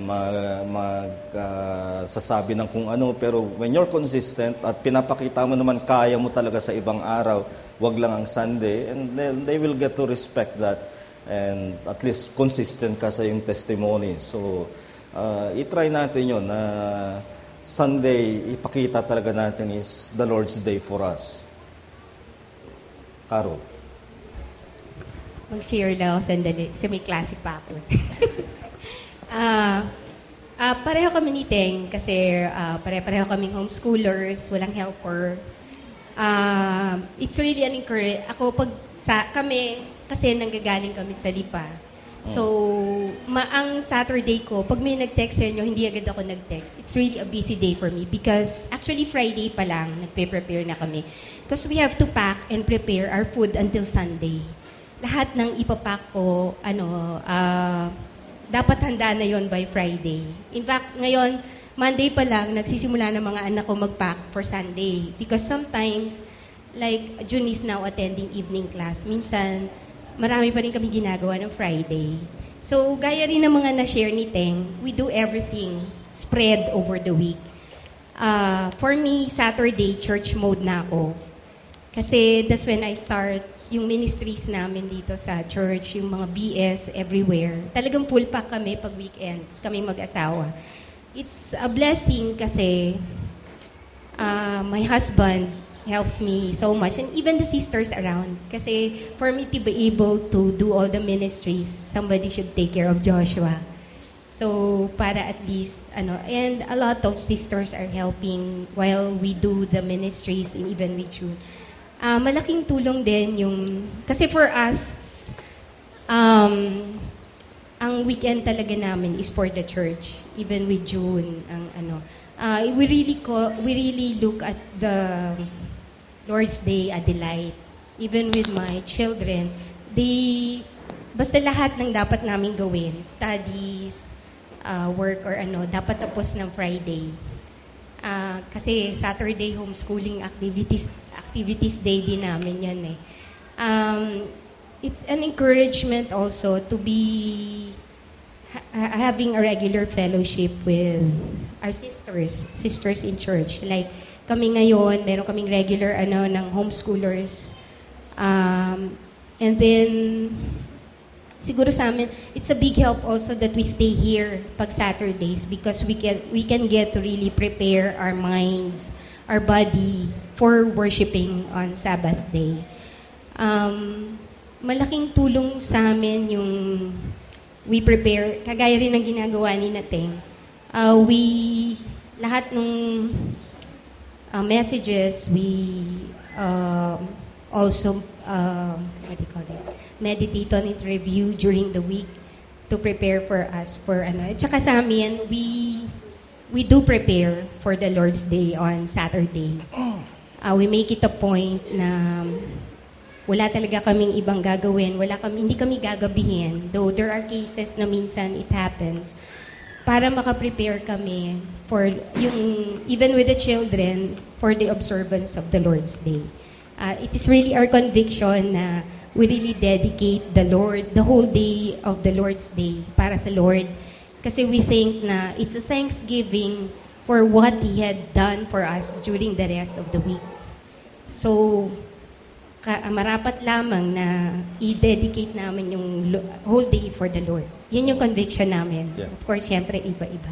sasabi ng kung ano. Pero when you're consistent at pinapakita mo naman kaya mo talaga sa ibang araw, wag lang ang Sunday, and then they will get to respect that. And at least consistent ka sa yung testimony. So, i-try natin yun na Sunday, ipakita talaga natin is the Lord's Day for us. Caro. Mag-share lang ako sandali. So may klase pa ako. Pareho kami ni Teng kasi pareho kaming homeschoolers, walang helper. It's really an encouragement. Kami, kasi nanggagaling kami sa Lipa. So, ang Saturday ko, pag may nag-text sa inyo, hindi agad ako nag-text. It's really a busy day for me because actually Friday pa lang, nagpe-prepare na kami. Because we have to pack and prepare our food until Sunday. Lahat ng ipapack ko, dapat handa na yon by Friday. In fact, ngayon, Monday pa lang, nagsisimula ng mga anak ko mag-pack for Sunday. Because sometimes, like, June is now attending evening class. Minsan, marami pa rin kami ginagawa ng Friday. So, gaya rin ng mga na-share ni Teng, we do everything spread over the week. For me, Saturday, church mode na ako. Kasi that's when I start yung ministries namin dito sa church, yung mga BS everywhere. Talagang full pack kami pag weekends, kami mag-asawa. It's a blessing kasi my husband helps me so much, and even the sisters around. Kasi for me to be able to do all the ministries, somebody should take care of Joshua. So, para at least, and a lot of sisters are helping while we do the ministries, and even with June. Malaking tulong din yung, kasi for us, ang weekend talaga namin is for the church, even with June, we really look at the Lord's Day a delight. Even with my children, basta lahat ng dapat namin gawin, studies, work or dapat tapos ng Friday. Kasi Saturday homeschooling activities day din namin yan eh. It's an encouragement also to be having a regular fellowship with our sisters in church. Like kami ngayon, meron kaming regular ng homeschoolers And then, siguro sa amin, it's a big help also that we stay here pag Saturdays because we can get to really prepare our minds, our body for worshiping on Sabbath day. Malaking tulong sa amin yung we prepare, kagaya rin ng ginagawa ni Nateng. Lahat ng messages, we also, what do you call this? Meditate on it, review during the week to prepare for us for ano. At saka sa amin, we do prepare for the Lord's Day on Saturday. We make it a point na wala talaga kaming ibang gagawin, hindi kami gagabihin, though there are cases na minsan it happens, para makaprepare kami for even with the children, for the observance of the Lord's Day. It is really our conviction na we really dedicate the whole day of the Lord's Day para sa Lord. Kasi we think na it's a thanksgiving for what He had done for us during the rest of the week. So, marapat lamang na i-dedicate namin yung whole day for the Lord. Yan yung conviction namin. Yeah. Of course, syempre, iba-iba.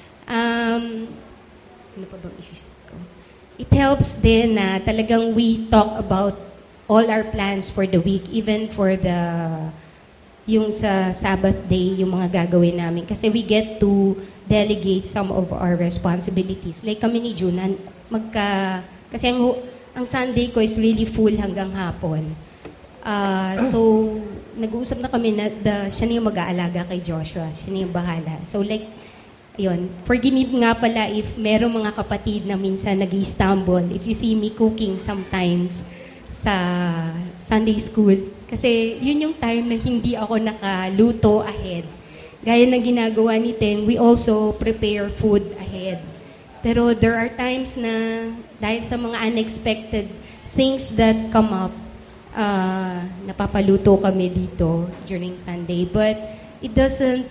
Ano pa bang issue ko? It helps din na talagang we talk about all our plans for the week, even for yung sa Sabbath day, yung mga gagawin namin. Kasi we get to delegate some of our responsibilities. Like kami ni Junan, kasi ang Sunday ko is really full hanggang hapon. So, nag-uusap na kami na siya na yung mag-aalaga kay Joshua. Siya na yung bahala. So, like, yun. Forgive me nga pala if merong mga kapatid na minsan nag-i-stumble. If you see me cooking sometimes sa Sunday school. Kasi yun yung time na hindi ako nakaluto ahead. Gaya ng ginagawa ni Teng, we also prepare food ahead. Pero there are times na dahil sa mga unexpected things that come up, napapaluto kami dito during Sunday. But it doesn't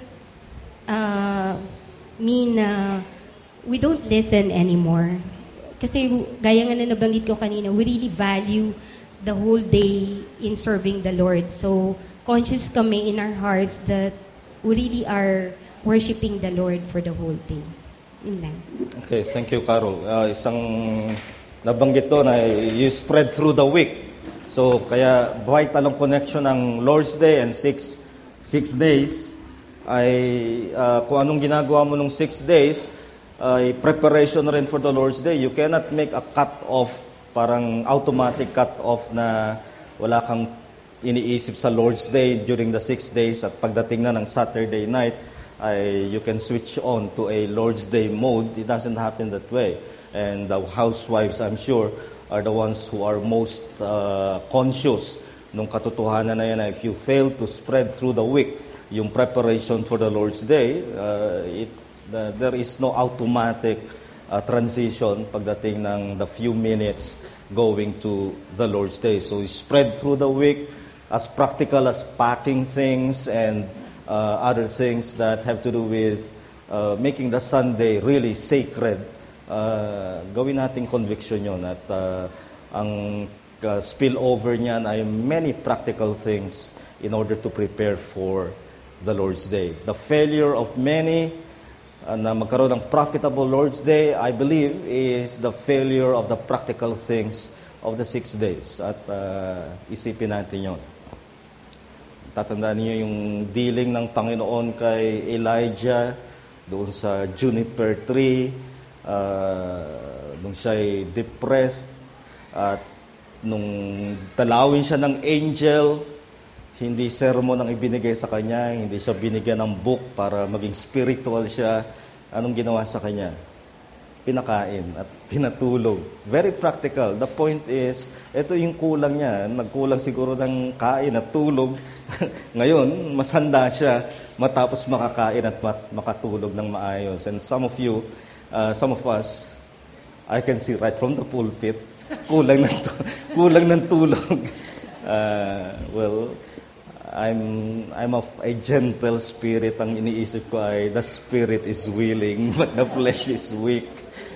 mean na we don't listen anymore. Kasi gaya nga na nabanggit ko kanina, we really value the whole day in serving the Lord. So conscious kami in our hearts that we really are worshiping the Lord for the whole day. Okay, thank you, Carol. Isang nabanggit to na you spread through the week. So, kaya vital ang connection ng Lord's Day and six days ay kung anong ginagawa mo nung 6 days ay preparation rin for the Lord's Day. You cannot make a cut-off, parang automatic cut-off na wala kang iniisip sa Lord's Day during the 6 days at pagdating na ng Saturday night, you can switch on to a Lord's Day mode. It doesn't happen that way. And the housewives, I'm sure, are the ones who are most conscious nung katotohanan na yan. If you fail to spread through the week yung preparation for the Lord's Day, there is no automatic transition pagdating ng the few minutes going to the Lord's Day. So spread through the week, as practical as packing things and other things that have to do with making the Sunday really sacred. Gawin nating conviction yun at ang spillover niyan ay many practical things in order to prepare for the Lord's Day. The failure of many na magkaroon ng profitable Lord's Day, I believe, is the failure of the practical things of the 6 days. At isipin natin yun. Tatandaan niyo yung dealing ng Panginoon kay Elijah doon sa juniper tree, nung siya'y depressed at nung talawin siya ng angel, hindi sermon ang ibinigay sa kanya, hindi siya binigyan ng book para maging spiritual siya. Anong ginawa sa kanya? Pinakain at pinatulog. Very practical. The point is, ito yung kulang niya. Nagkulang siguro ng kain at tulog. Ngayon, masanda siya matapos makakain at makatulog ng maayos. And some of you, some of us, I can see right from the pulpit, kulang ng tulog. Well, I'm of a gentle spirit. Ang iniisip ko ay the spirit is willing, but the flesh is weak.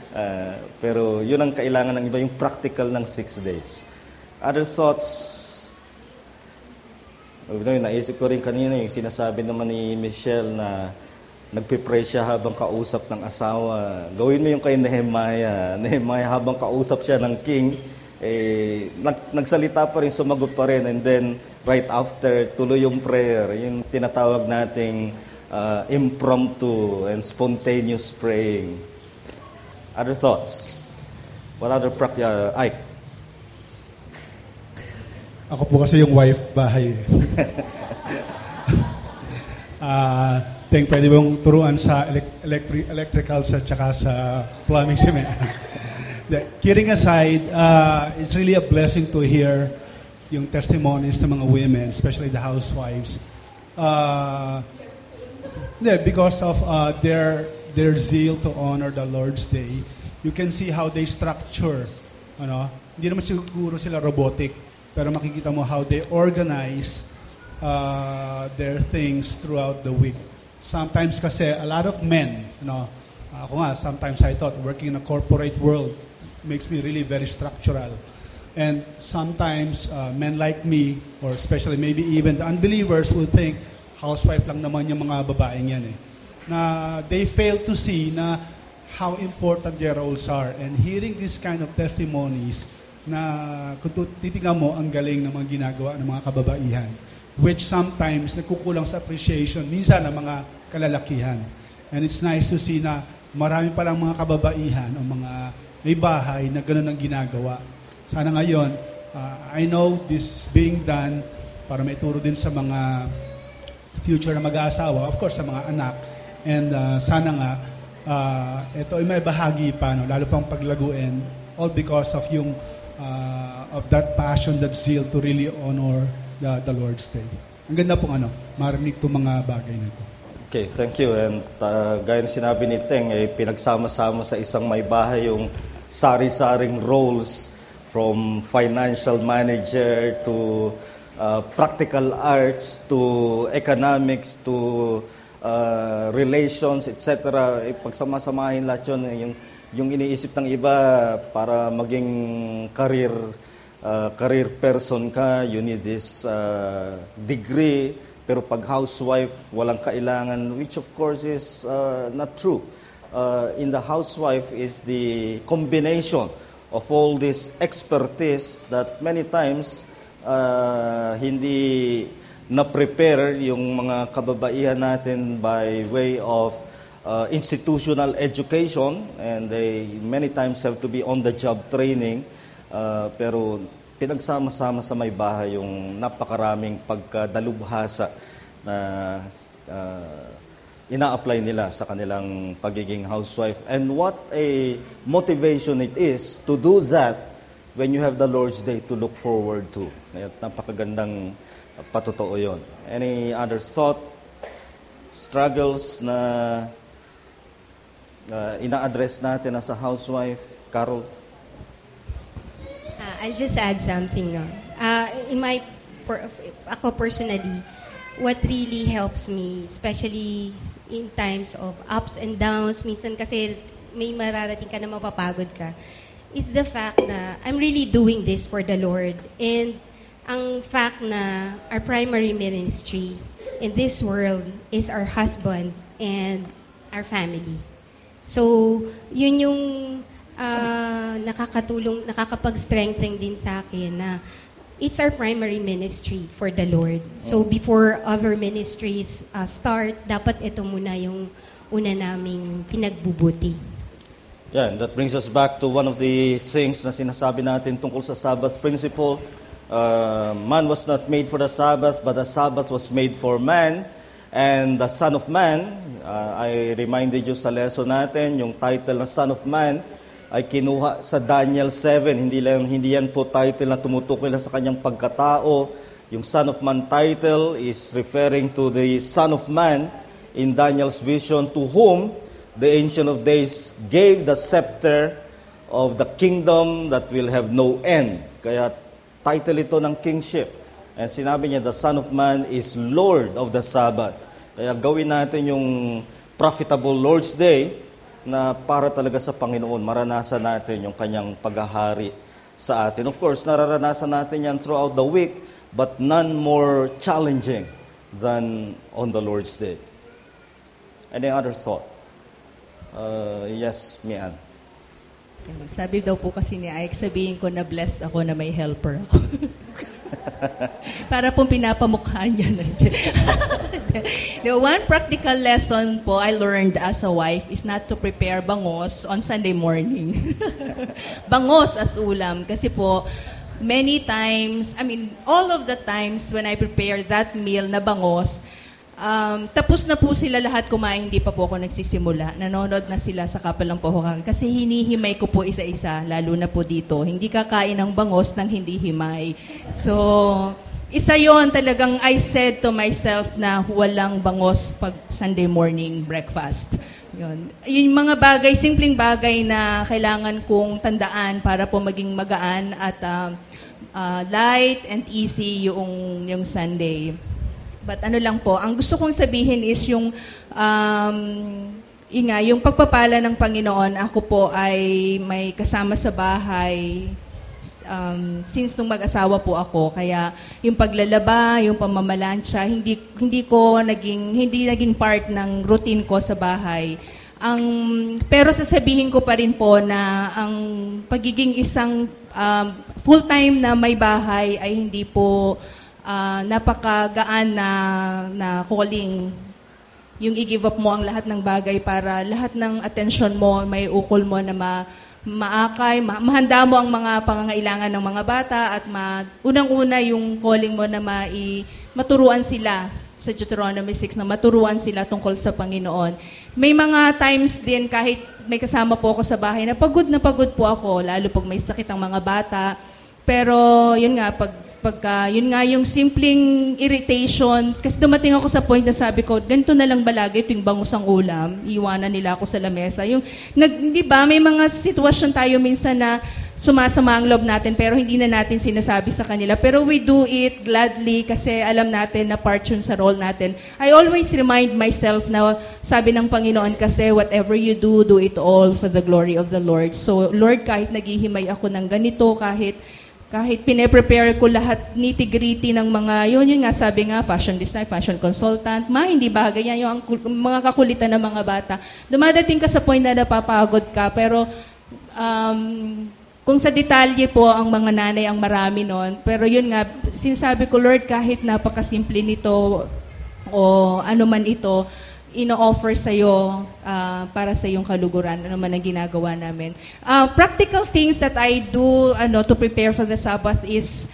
Pero yun ang kailangan ng iba, yung practical ng 6 days. Other thoughts Naisip ko rin kanina yung sinasabi naman ni Michelle na nagpipray siya habang kausap ng asawa. Gawin mo yung kay Nehemiah. Nehemiah habang kausap siya ng king, nagsalita pa rin, sumagot pa rin. And then, right after, tuloy yung prayer. Yung tinatawag nating impromptu and spontaneous praying. Other thoughts? What other practice? Ike? Ako po kasi yung wife bahay. Pwede bang turuan sa electrical at saka sa plumbing si Kidding aside, it's really a blessing to hear yung testimonies ng mga women, especially the housewives. Because of their zeal to honor the Lord's Day, you can see how they structure. Hindi naman siguro sila robotic, pero makikita mo how they organize their things throughout the week. Sometimes kasi a lot of men, ako nga, sometimes I thought working in a corporate world makes me really very structural. And sometimes men like me, or especially maybe even the unbelievers, would think housewife lang naman yung mga babaeng yan na they fail to see na how important their roles are. And hearing this kind of testimonies na kung titignan mo, ang galing ng mga ginagawa ng mga kababaihan, which sometimes nagkukulang sa appreciation minsan ng mga kalalakihan. And it's nice to see na marami palang mga kababaihan o mga may bahay na gano'n ang ginagawa. Sana ngayon, I know this is being done para maituro din sa mga future na mag-aasawa, of course sa mga anak. And sana nga, ito ay may bahagi pa, lalo pang paglaguin, all because of yung of that passion, that zeal to really honor the Lord's Day. Ang ganda pong marinig itong mga bagay na ito. Okay, thank you. And gaya ng sinabi ni Teng, pinagsama-sama sa isang may bahay yung sari-saring roles from financial manager to practical arts to economics to relations, etc. Pagsama-samahin lahat yun, yung iniisip ng iba para maging career person ka, you need this degree, pero pag housewife, walang kailangan, which of course is not true. In the housewife is the combination of all this expertise that many times hindi na-prepare yung mga kababaihan natin by way of institutional education, and they many times have to be on-the-job training, pero pinagsama-sama sa may bahay yung napakaraming pagkadalubhasa na ina-apply nila sa kanilang pagiging housewife. And what a motivation it is to do that when you have the Lord's Day to look forward to. At napakagandang patotoo yun. Any other thought, struggles na ina-address natin as a housewife? Carol? I'll just add something. Ako personally, what really helps me, especially in times of ups and downs, minsan kasi may mararating ka na mapapagod ka, is the fact na I'm really doing this for the Lord. And ang fact na our primary ministry in this world is our husband and our family. So, yun yung nakakapag-strengthen din sa akin na it's our primary ministry for the Lord. So before other ministries start, dapat ito muna yung una naming pinagbubuti. Yeah, and that brings us back to one of the things na sinasabi natin tungkol sa Sabbath principle. Man was not made for the Sabbath, but the Sabbath was made for man. And the Son of Man, I reminded you sa lesson natin, yung title na Son of Man, ay kinuha sa Daniel 7. Hindi yan po title na tumutukoy lang sa kanyang pagkatao. Yung Son of Man title is referring to the Son of Man in Daniel's vision, to whom the Ancient of Days gave the scepter of the kingdom that will have no end. Kaya title ito ng kingship. And sinabi niya, the Son of Man is Lord of the Sabbath. Kaya gawin natin yung profitable Lord's Day na para talaga sa Panginoon, maranasan natin yung kanyang paghahari sa atin. Of course, nararanasan natin yan throughout the week, but none more challenging than on the Lord's Day. Any other thought? Yes, Mian. Sabi daw po kasi ni Ike, sabihin ko na blessed ako na may helper ako. Para pong pinapamukha niya na. The one practical lesson po I learned as a wife is not to prepare bangos on Sunday morning. Bangos as ulam. Kasi po, many times, all of the times when I prepare that meal na bangos, tapos na po sila lahat kumain, hindi pa po ako nagsisimula. Nanonood na sila sa kapalang pohokan. Kasi hinihimay ko po isa-isa, lalo na po dito. Hindi kakain ng bangos nang hindi himay. So, isa yon talagang I said to myself na walang bangos pag Sunday morning breakfast. Yung mga bagay, simpleng bagay na kailangan kong tandaan para po maging magaan at light and easy yung Sunday. But ano lang po, ang gusto kong sabihin is yung pagpapala ng Panginoon. Ako po ay may kasama sa bahay since nung mag-asawa po ako. Kaya yung paglalaba, yung pamamalansya, hindi naging part ng routine ko sa bahay. Pero sasabihin ko pa rin po na ang pagiging isang full-time na may bahay ay hindi po napakagaan na calling. Yung i-give up mo ang lahat ng bagay para lahat ng attention mo, may ukol mo na maakay, mahanda mo ang mga pangangailangan ng mga bata at unang-una yung calling mo na maturuan sila sa Deuteronomy 6 na maturuan sila tungkol sa Panginoon. May mga times din kahit may kasama po ako sa bahay na pagod po ako, lalo pag may sakit ang mga bata. Pero yun nga, yun nga yung simpleng irritation, kasi dumating ako sa point na sabi ko, ganito na lang ba lagi tuwing bangus ang ulam, iwanan nila ako sa lamesa. Di ba, may mga sitwasyon tayo minsan na sumasama ang loob natin pero hindi na natin sinasabi sa kanila. Pero we do it gladly kasi alam natin na part yun sa role natin. I always remind myself na sabi ng Panginoon kasi whatever you do, do it all for the glory of the Lord. So Lord, kahit naghihimay ako ng ganito, kahit pine-prepare ko lahat nitty-gritty ng mga, yun nga sabi nga, fashion design, fashion consultant, hindi bagay yan, yung mga kakulitan ng mga bata. Dumadating ka sa point na napapagod ka, pero kung sa detalye po, ang mga nanay ang marami nun. Pero yun nga, sinasabi ko, Lord, kahit napakasimple nito o ano man ito, ino-offer sa'yo para sa iyong kaluguran, ano man ang ginagawa namin. Practical things that I do to prepare for the Sabbath is,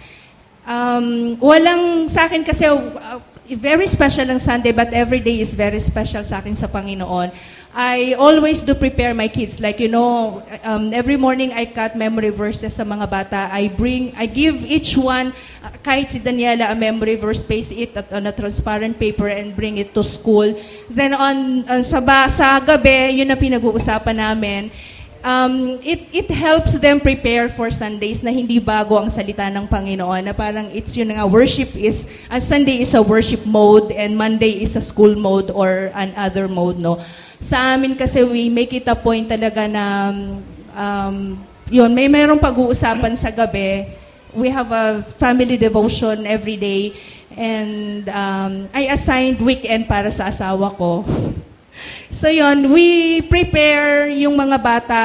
sa akin kasi, very special ang Sunday, but every day is very special sa akin sa Panginoon. I always do prepare my kids. Like, every morning I cut memory verses sa mga bata. I give each one, kahit si Daniela, a memory verse, paste it on a transparent paper and bring it to school. Then sa gabi, yun na pinag-uusapan namin. It helps them prepare for Sundays na hindi bago ang salita ng Panginoon. Na parang worship is, Sunday is a worship mode and Monday is a school mode or another mode, no? Sa amin kasi we make it a point talaga na mayroong pag-uusapan sa gabi. We have a family devotion every day and I assigned weekend para sa asawa ko. So we prepare yung mga bata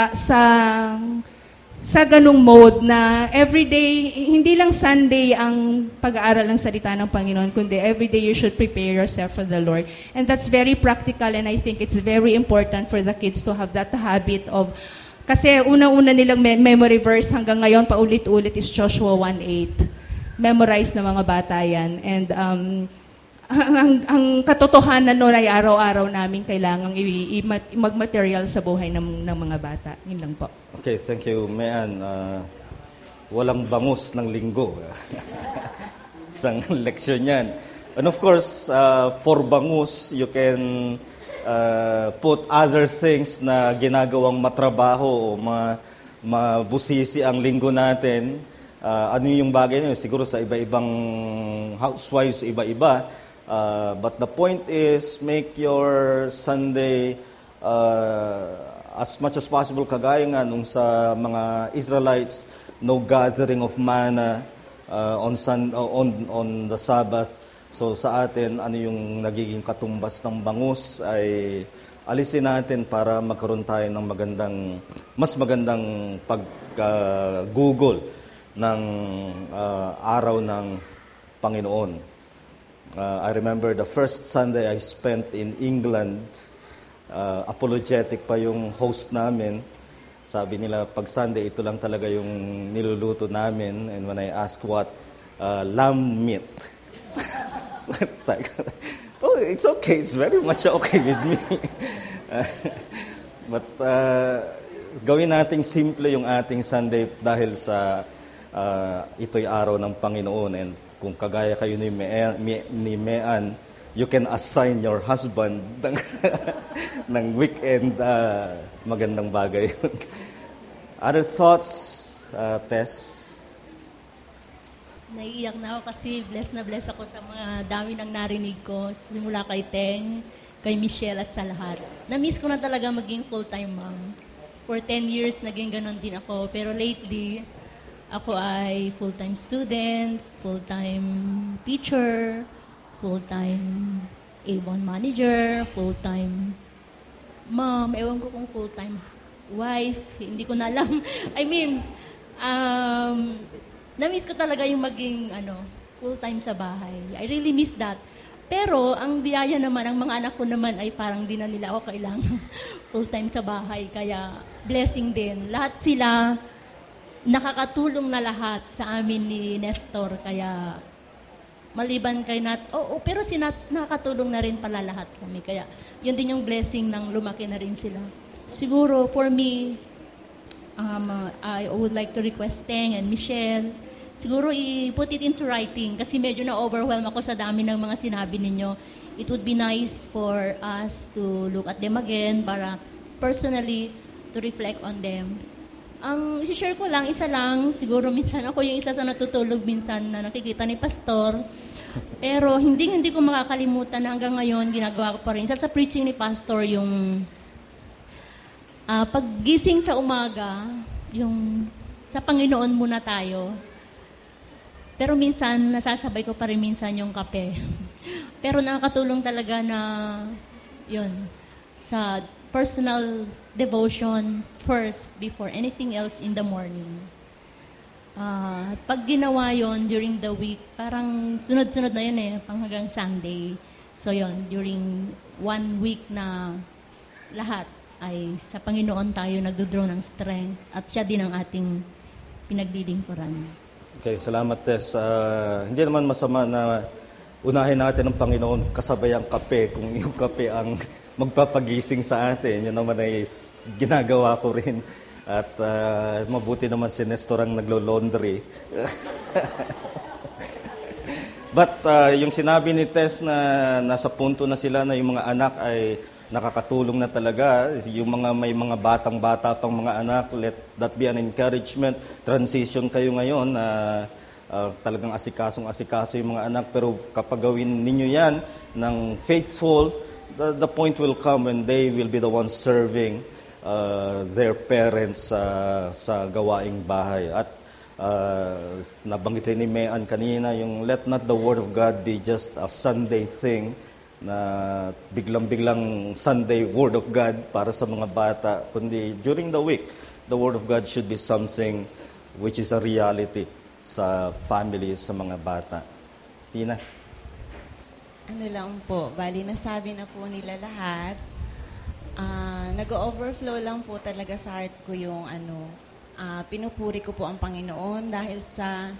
sa ganung mode na everyday, hindi lang Sunday ang pag-aaral ng salita ng Panginoon, kundi everyday you should prepare yourself for the Lord. And that's very practical and I think it's very important for the kids to have that habit of, kasi una-una nilang memory verse hanggang ngayon paulit-ulit is Joshua 1:8. Memorize na mga bata yan. And ang katotohanan nun ay araw-araw namin kailangang mag-material sa buhay ng mga bata. Yun lang po. Okay, thank you, Mayan. Walang bangus ng linggo. Isang leksyon yan. And of course, for bangus, you can put other things na ginagawang matrabaho o mabusisi ang linggo natin. Ano yung bagay nyo? Siguro sa iba-ibang housewives, iba-iba. But the point is, make your Sunday as much as possible, kagaya nga nung sa mga Israelites, no gathering of manna on the Sabbath. So sa atin, ano yung nagiging katumbas ng bangus ay alisin natin para magkaroon tayo ng mas magandang pag-google ng araw ng Panginoon. I remember the first Sunday I spent in England, apologetic pa yung host namin. Sabi nila, pag Sunday, ito lang talaga yung niluluto namin. And when I asked what, lamb meat. It's like, oh, it's okay. It's very much okay with me. But gawin nating simple yung ating Sunday dahil sa ito'y araw ng Panginoon. And kung kagaya kayo ni Mean, you can assign your husband ng weekend. Magandang bagay yun. Other thoughts, Tess? Naiiyak na ako kasi blessed na blessed ako sa mga dami ng narinig ko. Simula kay Teng, kay Michelle at sa lahat. Na-miss ko na talaga maging full-time mom. For 10 years, naging ganon din ako. Pero lately, ako ay full-time student, full-time teacher, full-time Avon manager, full-time mom. Ewan ko kung full-time wife. Hindi ko na alam. I mean, na-miss ko talaga yung maging full-time sa bahay. I really miss that. Pero ang biyaya naman, ang mga anak ko naman ay parang di na nila ako kailangan full-time sa bahay. Kaya blessing din. Lahat sila nakakatulong na lahat sa amin ni Nestor. Kaya maliban kay pero nakakatulong na rin pala lahat kami. Kaya yun din yung blessing ng lumaki na rin sila. Siguro for me, I would like to request Teng and Michelle, siguro i-put it into writing kasi medyo na-overwhelm ako sa dami ng mga sinabi ninyo. It would be nice for us to look at them again para personally to reflect on them. Ang i-share ko lang, isa lang, siguro minsan ako yung isa sa natutulog minsan na nakikita ni Pastor. Pero hindi ko makakalimutan na hanggang ngayon, ginagawa ko pa rin. Isa sa preaching ni Pastor yung paggising sa umaga, yung sa Panginoon muna tayo. Pero minsan, nasasabay ko pa rin minsan yung kape. Pero nakakatulong talaga na, yun, sa personal devotion first before anything else in the morning. Pag ginawa yon during the week, parang sunod-sunod na yun hanggang Sunday. So yun, during 1 week na lahat ay sa Panginoon tayo nagdodraw ng strength at siya din ang ating pinaglilingkuran. Okay, salamat Tess. Hindi naman masama na unahin natin ang Panginoon kasabay ang kape. Kung yung kape ang magpapagising sa atin, yun naman ay ginagawa ko rin. At mabuti naman si Nestor ang naglo-laundry. But yung sinabi ni Tess na nasa punto na sila na yung mga anak ay nakakatulong na talaga. Yung may mga batang-bata pang mga anak, let that be an encouragement. Transition kayo ngayon na talagang asikaso yung mga anak. Pero kapag gawin ninyo yan ng faithful, the point will come when they will be the ones serving their parents sa gawaing bahay. At nabanggit rin ni Mean kanina, yung let not the Word of God be just a Sunday thing, na biglang Sunday Word of God para sa mga bata, kundi during the week, the Word of God should be something which is a reality sa family, sa mga bata. Tina? Ano lang po, bali nasabi na po nila lahat. Nag-overflow lang po talaga sa heart ko yung pinupuri ko po ang Panginoon dahil sa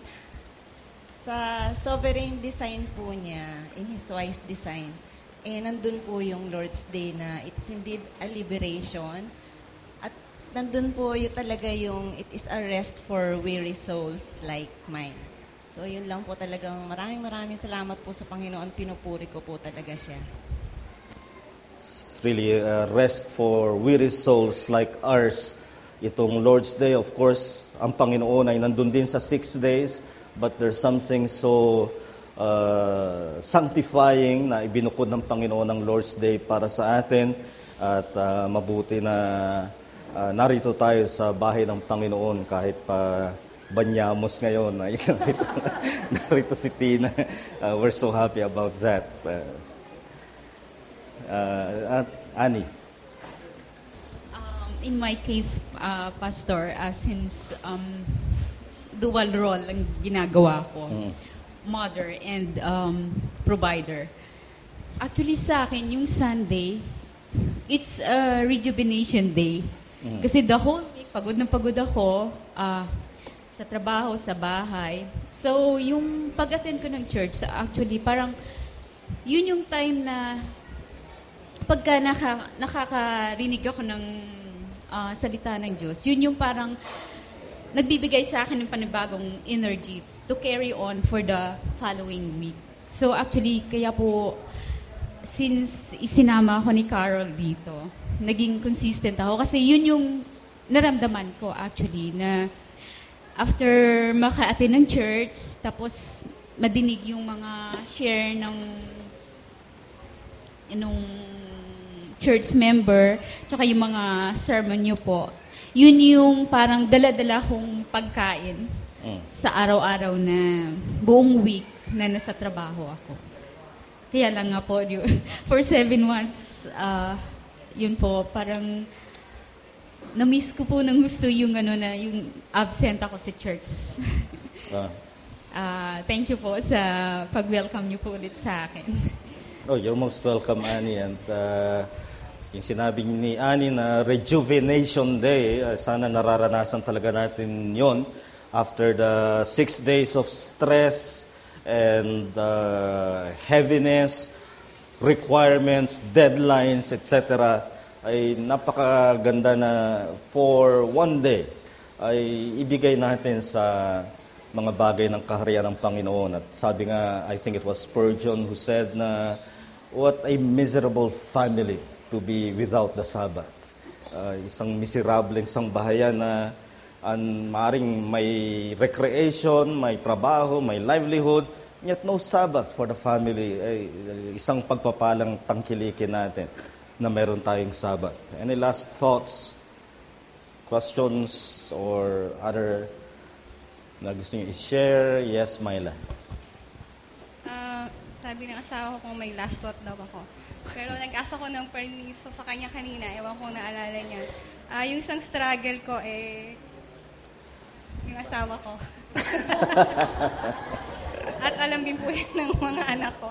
sovereign design po niya, in His wise design, nandun po yung Lord's Day na it's indeed a liberation. At nandun po yung talaga yung it is a rest for weary souls like mine. So yun lang po talagang maraming salamat po sa Panginoon. Pinupuri ko po talaga siya. It's really a rest for weary souls like ours. Itong Lord's Day, of course, ang Panginoon ay nandun din sa 6 days. But there's something so sanctifying na ibinukod ng Panginoon ng Lord's Day para sa atin. At mabuti na narito tayo sa bahay ng Panginoon kahit pa Banyamos ngayon. Ay, narito si Tina. We're so happy about that. At Annie. In my case, Pastor, since dual role ang ginagawa ko, mother and provider. Actually sa akin, yung Sunday, it's a rejuvenation day. Kasi the whole week, pagod na pagod ako, sa trabaho, sa bahay. So, yung pag-attend ko ng church, actually, parang, yun yung time na, pagka nakakarinig ako ng salita ng Diyos, yun yung parang, nagbibigay sa akin ng panibagong energy to carry on for the following week. So, actually, kaya po, since isinama ako ni Carol dito, naging consistent ako. Kasi yun yung naramdaman ko, actually, na after maka-attend ng church, tapos madinig yung mga share ng church member, tsaka yung mga sermon nyo po, yun yung parang dala-dala kong pagkain sa araw-araw na buong week na nasa trabaho ako. Kaya lang nga po, for 7 months, yun po, parang na-miss ko po ng gusto yung yung absent ako sa church. Thank you po sa pag-welcome niyo po ulit sa akin. Oh, you're most welcome, Annie. And yung sinabi ni Annie na Rejuvenation Day, sana nararanasan talaga natin yon after the 6 days of stress and heaviness, requirements, deadlines, etc. ay napakaganda na for one day ay ibigay natin sa mga bagay ng kaharian ng Panginoon. At sabi nga, I think it was Spurgeon who said na, what a miserable family to be without the Sabbath. Isang miserableng sambahayan na maaaring may recreation, may trabaho, may livelihood, yet no Sabbath for the family. Isang pagpapalang tangkilikin natin na meron tayong Sabbath. Any last thoughts, questions, or other na gusto niyo i-share? Yes, Myla. Sabi ng asawa ko kung may last thought daw ako. Pero nag-asa ko ng permiso sa kanya kanina. Ewan kung naalala niya. Yung isang struggle ko, yung asawa ko. At alam din po yan ng mga anak ko.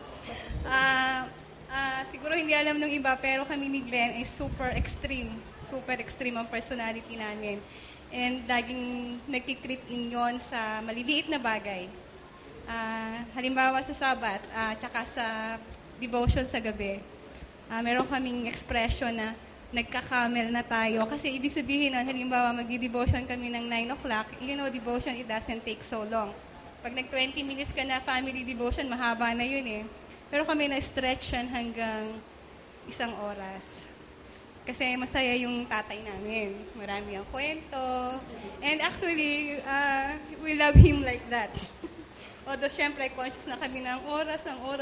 Siguro hindi alam ng iba, pero kami ni Glenn ay super extreme ang personality namin. And laging nagtitrip in yon sa maliliit na bagay. Halimbawa sa Sabat, tsaka sa devotion sa gabi. Meron kaming expression na nagka-camel na tayo. Kasi ibig sabihin nun, halimbawa magdi-devotion kami ng 9 o'clock, devotion, it doesn't take so long. Pag nag-20 minutes ka na family devotion, mahaba na yun eh. Pero kami na-stretch yan hanggang 1 oras. Kasi masaya yung tatay namin. Marami ang kwento. And actually, we love him like that. Although, syempre, conscious na kami ng oras.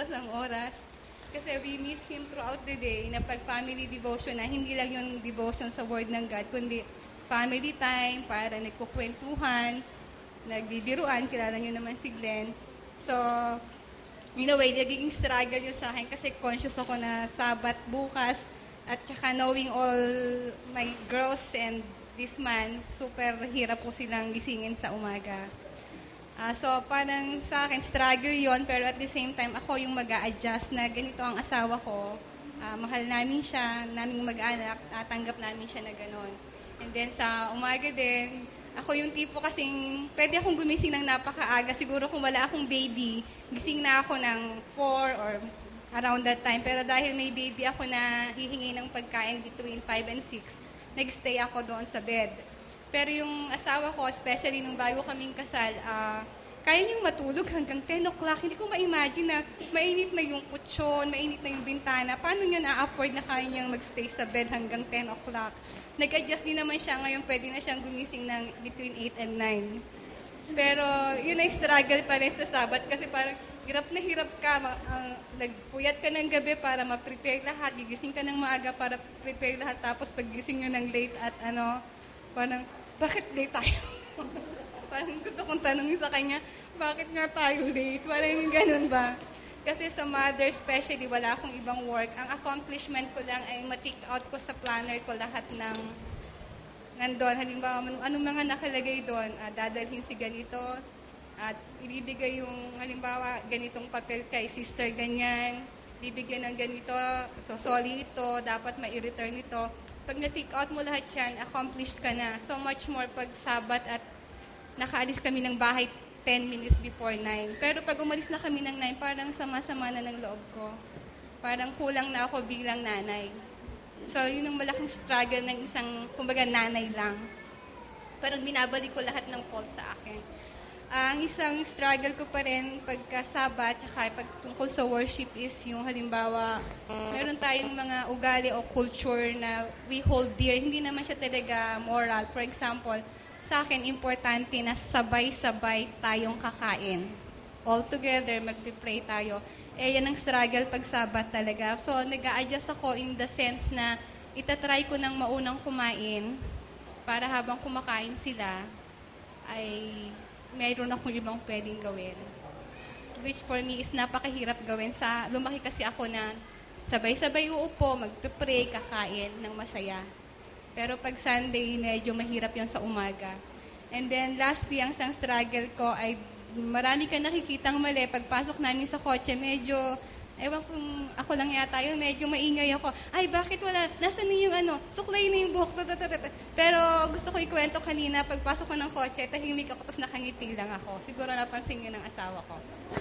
Kasi we miss him throughout the day na pag family devotion na, hindi lang yung devotion sa Word ng God, kundi family time, para nagkukwentuhan, nagbibiruan, kilala nyo naman si Glenn. So, in a way, nagiging struggle yun sa akin kasi conscious ako na Sabat bukas at saka knowing all my girls and this man, super hirap po silang gisingin sa umaga. So, parang sa akin, struggle yon, pero at the same time, ako yung mag-a-adjust na ganito ang asawa ko. Mahal namin siya, naming mag-anak, tanggap namin siya na gano'n. And then sa umaga din, ako yung tipo kasing, pwede akong gumising ng napakaaga. Siguro kung wala akong baby, gising na ako ng 4 or around that time. Pero dahil may baby ako na hihingi ng pagkain between 5 and 6, nag-stay ako doon sa bed. Pero yung asawa ko, especially nung bago kaming kasal, kaya niyang matulog hanggang 10 o'clock. Hindi ko ma-imagine na mainit na yung kutsyon, mainit na yung bintana. Paano niya na-afford na kaya niyang mag-stay sa bed hanggang 10 o'clock? Nag-adjust din naman siya ngayon, pwede na siyang gumising ng between 8 and 9. Pero yun ay struggle pa rin sa Sabat kasi parang hirap na hirap ka. Nagpuyat ka ng gabi para ma-prepare lahat. Gigising ka ng maaga para prepare lahat. Tapos pag gising nyo ng late at parang, bakit late tayo? Parang gusto kong tanongin sa kanya, bakit nga tayo late? Parang ganun ba? Kasi sa mother especially, wala akong ibang work. Ang accomplishment ko lang ay ma-tick out ko sa planner ko lahat ng nandun. Halimbawa, anong mga nakalagay doon? Dadalhin si ganito, at ibibigay yung, halimbawa, ganitong papel kay sister ganyan, bibigyan ng ganito, so sorry ito, dapat ma-return ito. Pag na-tick out mo lahat yan, accomplished ka na. So much more pag Sabat at nakaalis kami ng bahay 10 minutes before 9. Pero pag umalis na kami ng 9, parang sama-sama na ng loob ko. Parang kulang na ako bilang nanay. So, yun ang malaking struggle ng isang, kumbaga, nanay lang. Pero binabalik ko lahat ng fault sa akin. Ang isang struggle ko pa rin pagka-Sabat, tsaka pag tungkol sa worship is yung halimbawa, meron tayong mga ugali o culture na we hold dear. Hindi naman siya talaga moral. For example, sa akin, importante na sabay-sabay tayong kakain. All together, magpipray tayo. Yan ang struggle pag Sabat talaga. So, nag-a-adjust ako in the sense na itatry ko ng maunang kumain para habang kumakain sila, ay mayroon akong ibang pwedeng gawin. Which for me is napakahirap gawin. Lumaki kasi ako na sabay-sabay uupo, magpipray, kakain ng masaya. Pero pag Sunday, medyo mahirap yon sa umaga. And then lastly, ang isang struggle ko ay marami ka nakikitang mali. Pagpasok namin sa kotse, medyo, ewan kung ako lang yata yun, medyo maingay ako. Ay, bakit wala? Nasaan na yung suklay na yung buhok. Pero gusto ko ikwento kanina, pagpasok ko ng kotse, tahimik ako, tapos nakangiti lang ako. Siguro napansin yun ng asawa ko.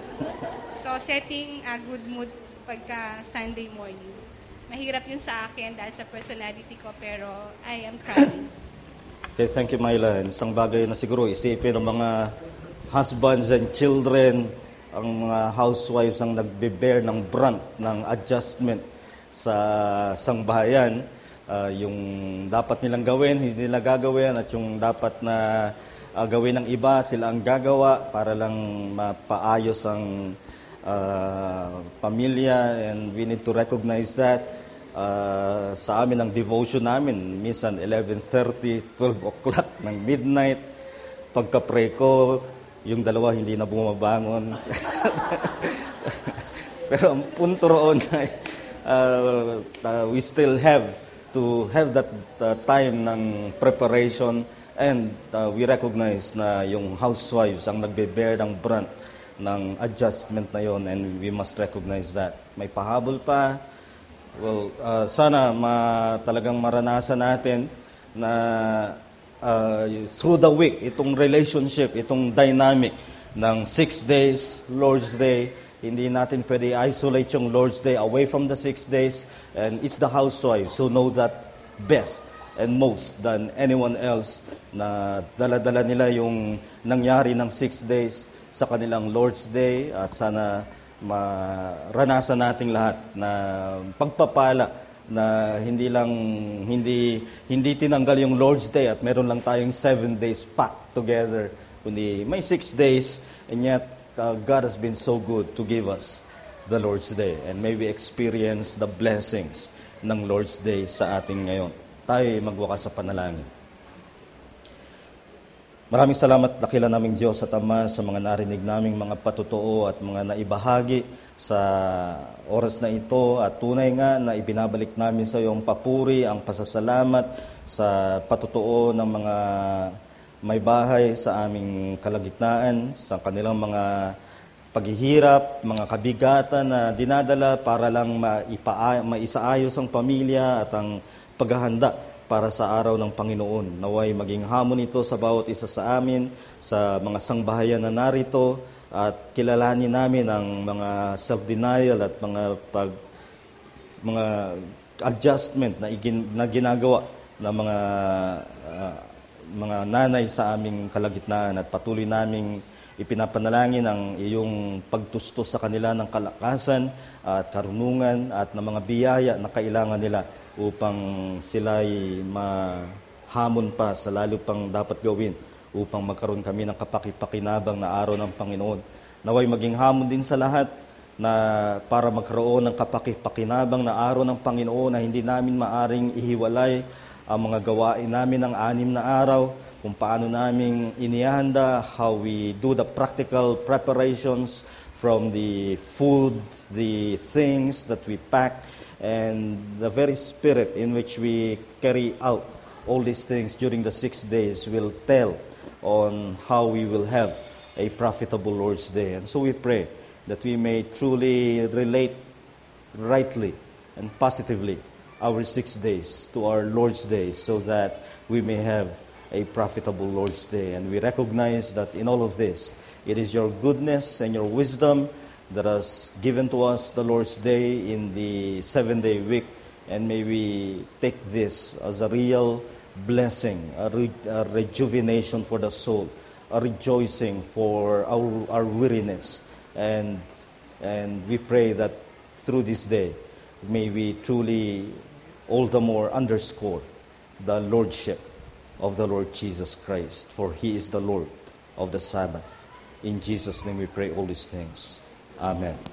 So, setting a good mood pagka Sunday morning. Mahirap yun sa akin dahil sa personality ko, pero I am trying. Okay, thank you, Myla. Isang bagay na siguro isipin ng mga husbands and children, ang mga housewives ang nagbe-bear ng brunt ng adjustment sa sangbahayan. Yung dapat nilang gawin, hindi nila gagawin, at yung dapat na gawin ng iba, sila ang gagawa para lang mapaayos ang pamilya, and we need to recognize that. Sa amin ang devotion namin, minsan 11:30, 12 o'clock ng midnight. Pagka-pray ko, yung dalawa hindi na bumabangon. Pero ang punto roon ay we still have to have that time ng preparation, and we recognize na yung housewives ang nagbe-bear ng brunt ng adjustment na yon, and we must recognize that. May pahabol pa. Well, sana talagang maranasan natin na through the week, itong relationship, itong dynamic ng 6 days, Lord's Day, hindi natin pwede isolate yung Lord's Day away from the 6 days, and it's the housewives who know that best and most than anyone else, na dala-dala nila yung nangyari ng 6 days sa kanilang Lord's Day, at sana maranasan nating lahat na pagpapala na hindi tinanggal yung Lord's Day at meron lang tayong 7 days packed together, kundi may 6 days, and yet God has been so good to give us the Lord's Day, and may we experience the blessings ng Lord's Day sa ating ngayon. Tayo magwakas sa panalangin. Maraming salamat, dakila naming Diyos at Ama, sa mga narinig naming mga patotoo at mga naibahagi sa oras na ito, at tunay nga na ibinabalik namin sa iyo ang papuri, ang pasasalamat sa patotoo ng mga may bahay sa aming kalagitnaan, sa kanilang mga paghihirap, mga kabigatan na dinadala para lang maisaayos ang pamilya at ang paghahanda para sa araw ng Panginoon. Naway maging hamon ito sa bawat isa sa amin, sa mga sangbahayan na narito, at kilalanin namin ang mga self-denial at mga adjustment na ginagawa ng mga nanay sa aming kalagitnaan, at patuloy naming ipinapanalangin ang iyong pagtustos sa kanila ng kalakasan at karunungan at ng mga biyaya na kailangan nila upang sila'y mahamon pa sa lalo pang dapat gawin upang magkaroon kami ng kapakipakinabang na araw ng Panginoon. Naway maging hamon din sa lahat na para magkaroon ng kapakipakinabang na araw ng Panginoon, na hindi namin maaring ihiwalay ang mga gawain namin ng 6 na araw kung paano naming inihanda, how we do the practical preparations from the food, the things that we pack, and the very spirit in which we carry out all these things during the 6 days will tell on how we will have a profitable Lord's Day. And so we pray that we may truly relate rightly and positively our 6 days to our Lord's Day, so that we may have a profitable Lord's Day. And we recognize that in all of this, it is your goodness and your wisdom that has given to us the Lord's Day in the 7-day week. And may we take this as a real blessing, a rejuvenation for the soul, a rejoicing for our weariness. And we pray that through this day, may we truly all the more underscore the Lordship of the Lord Jesus Christ, for He is the Lord of the Sabbath. In Jesus' name we pray all these things. Amen.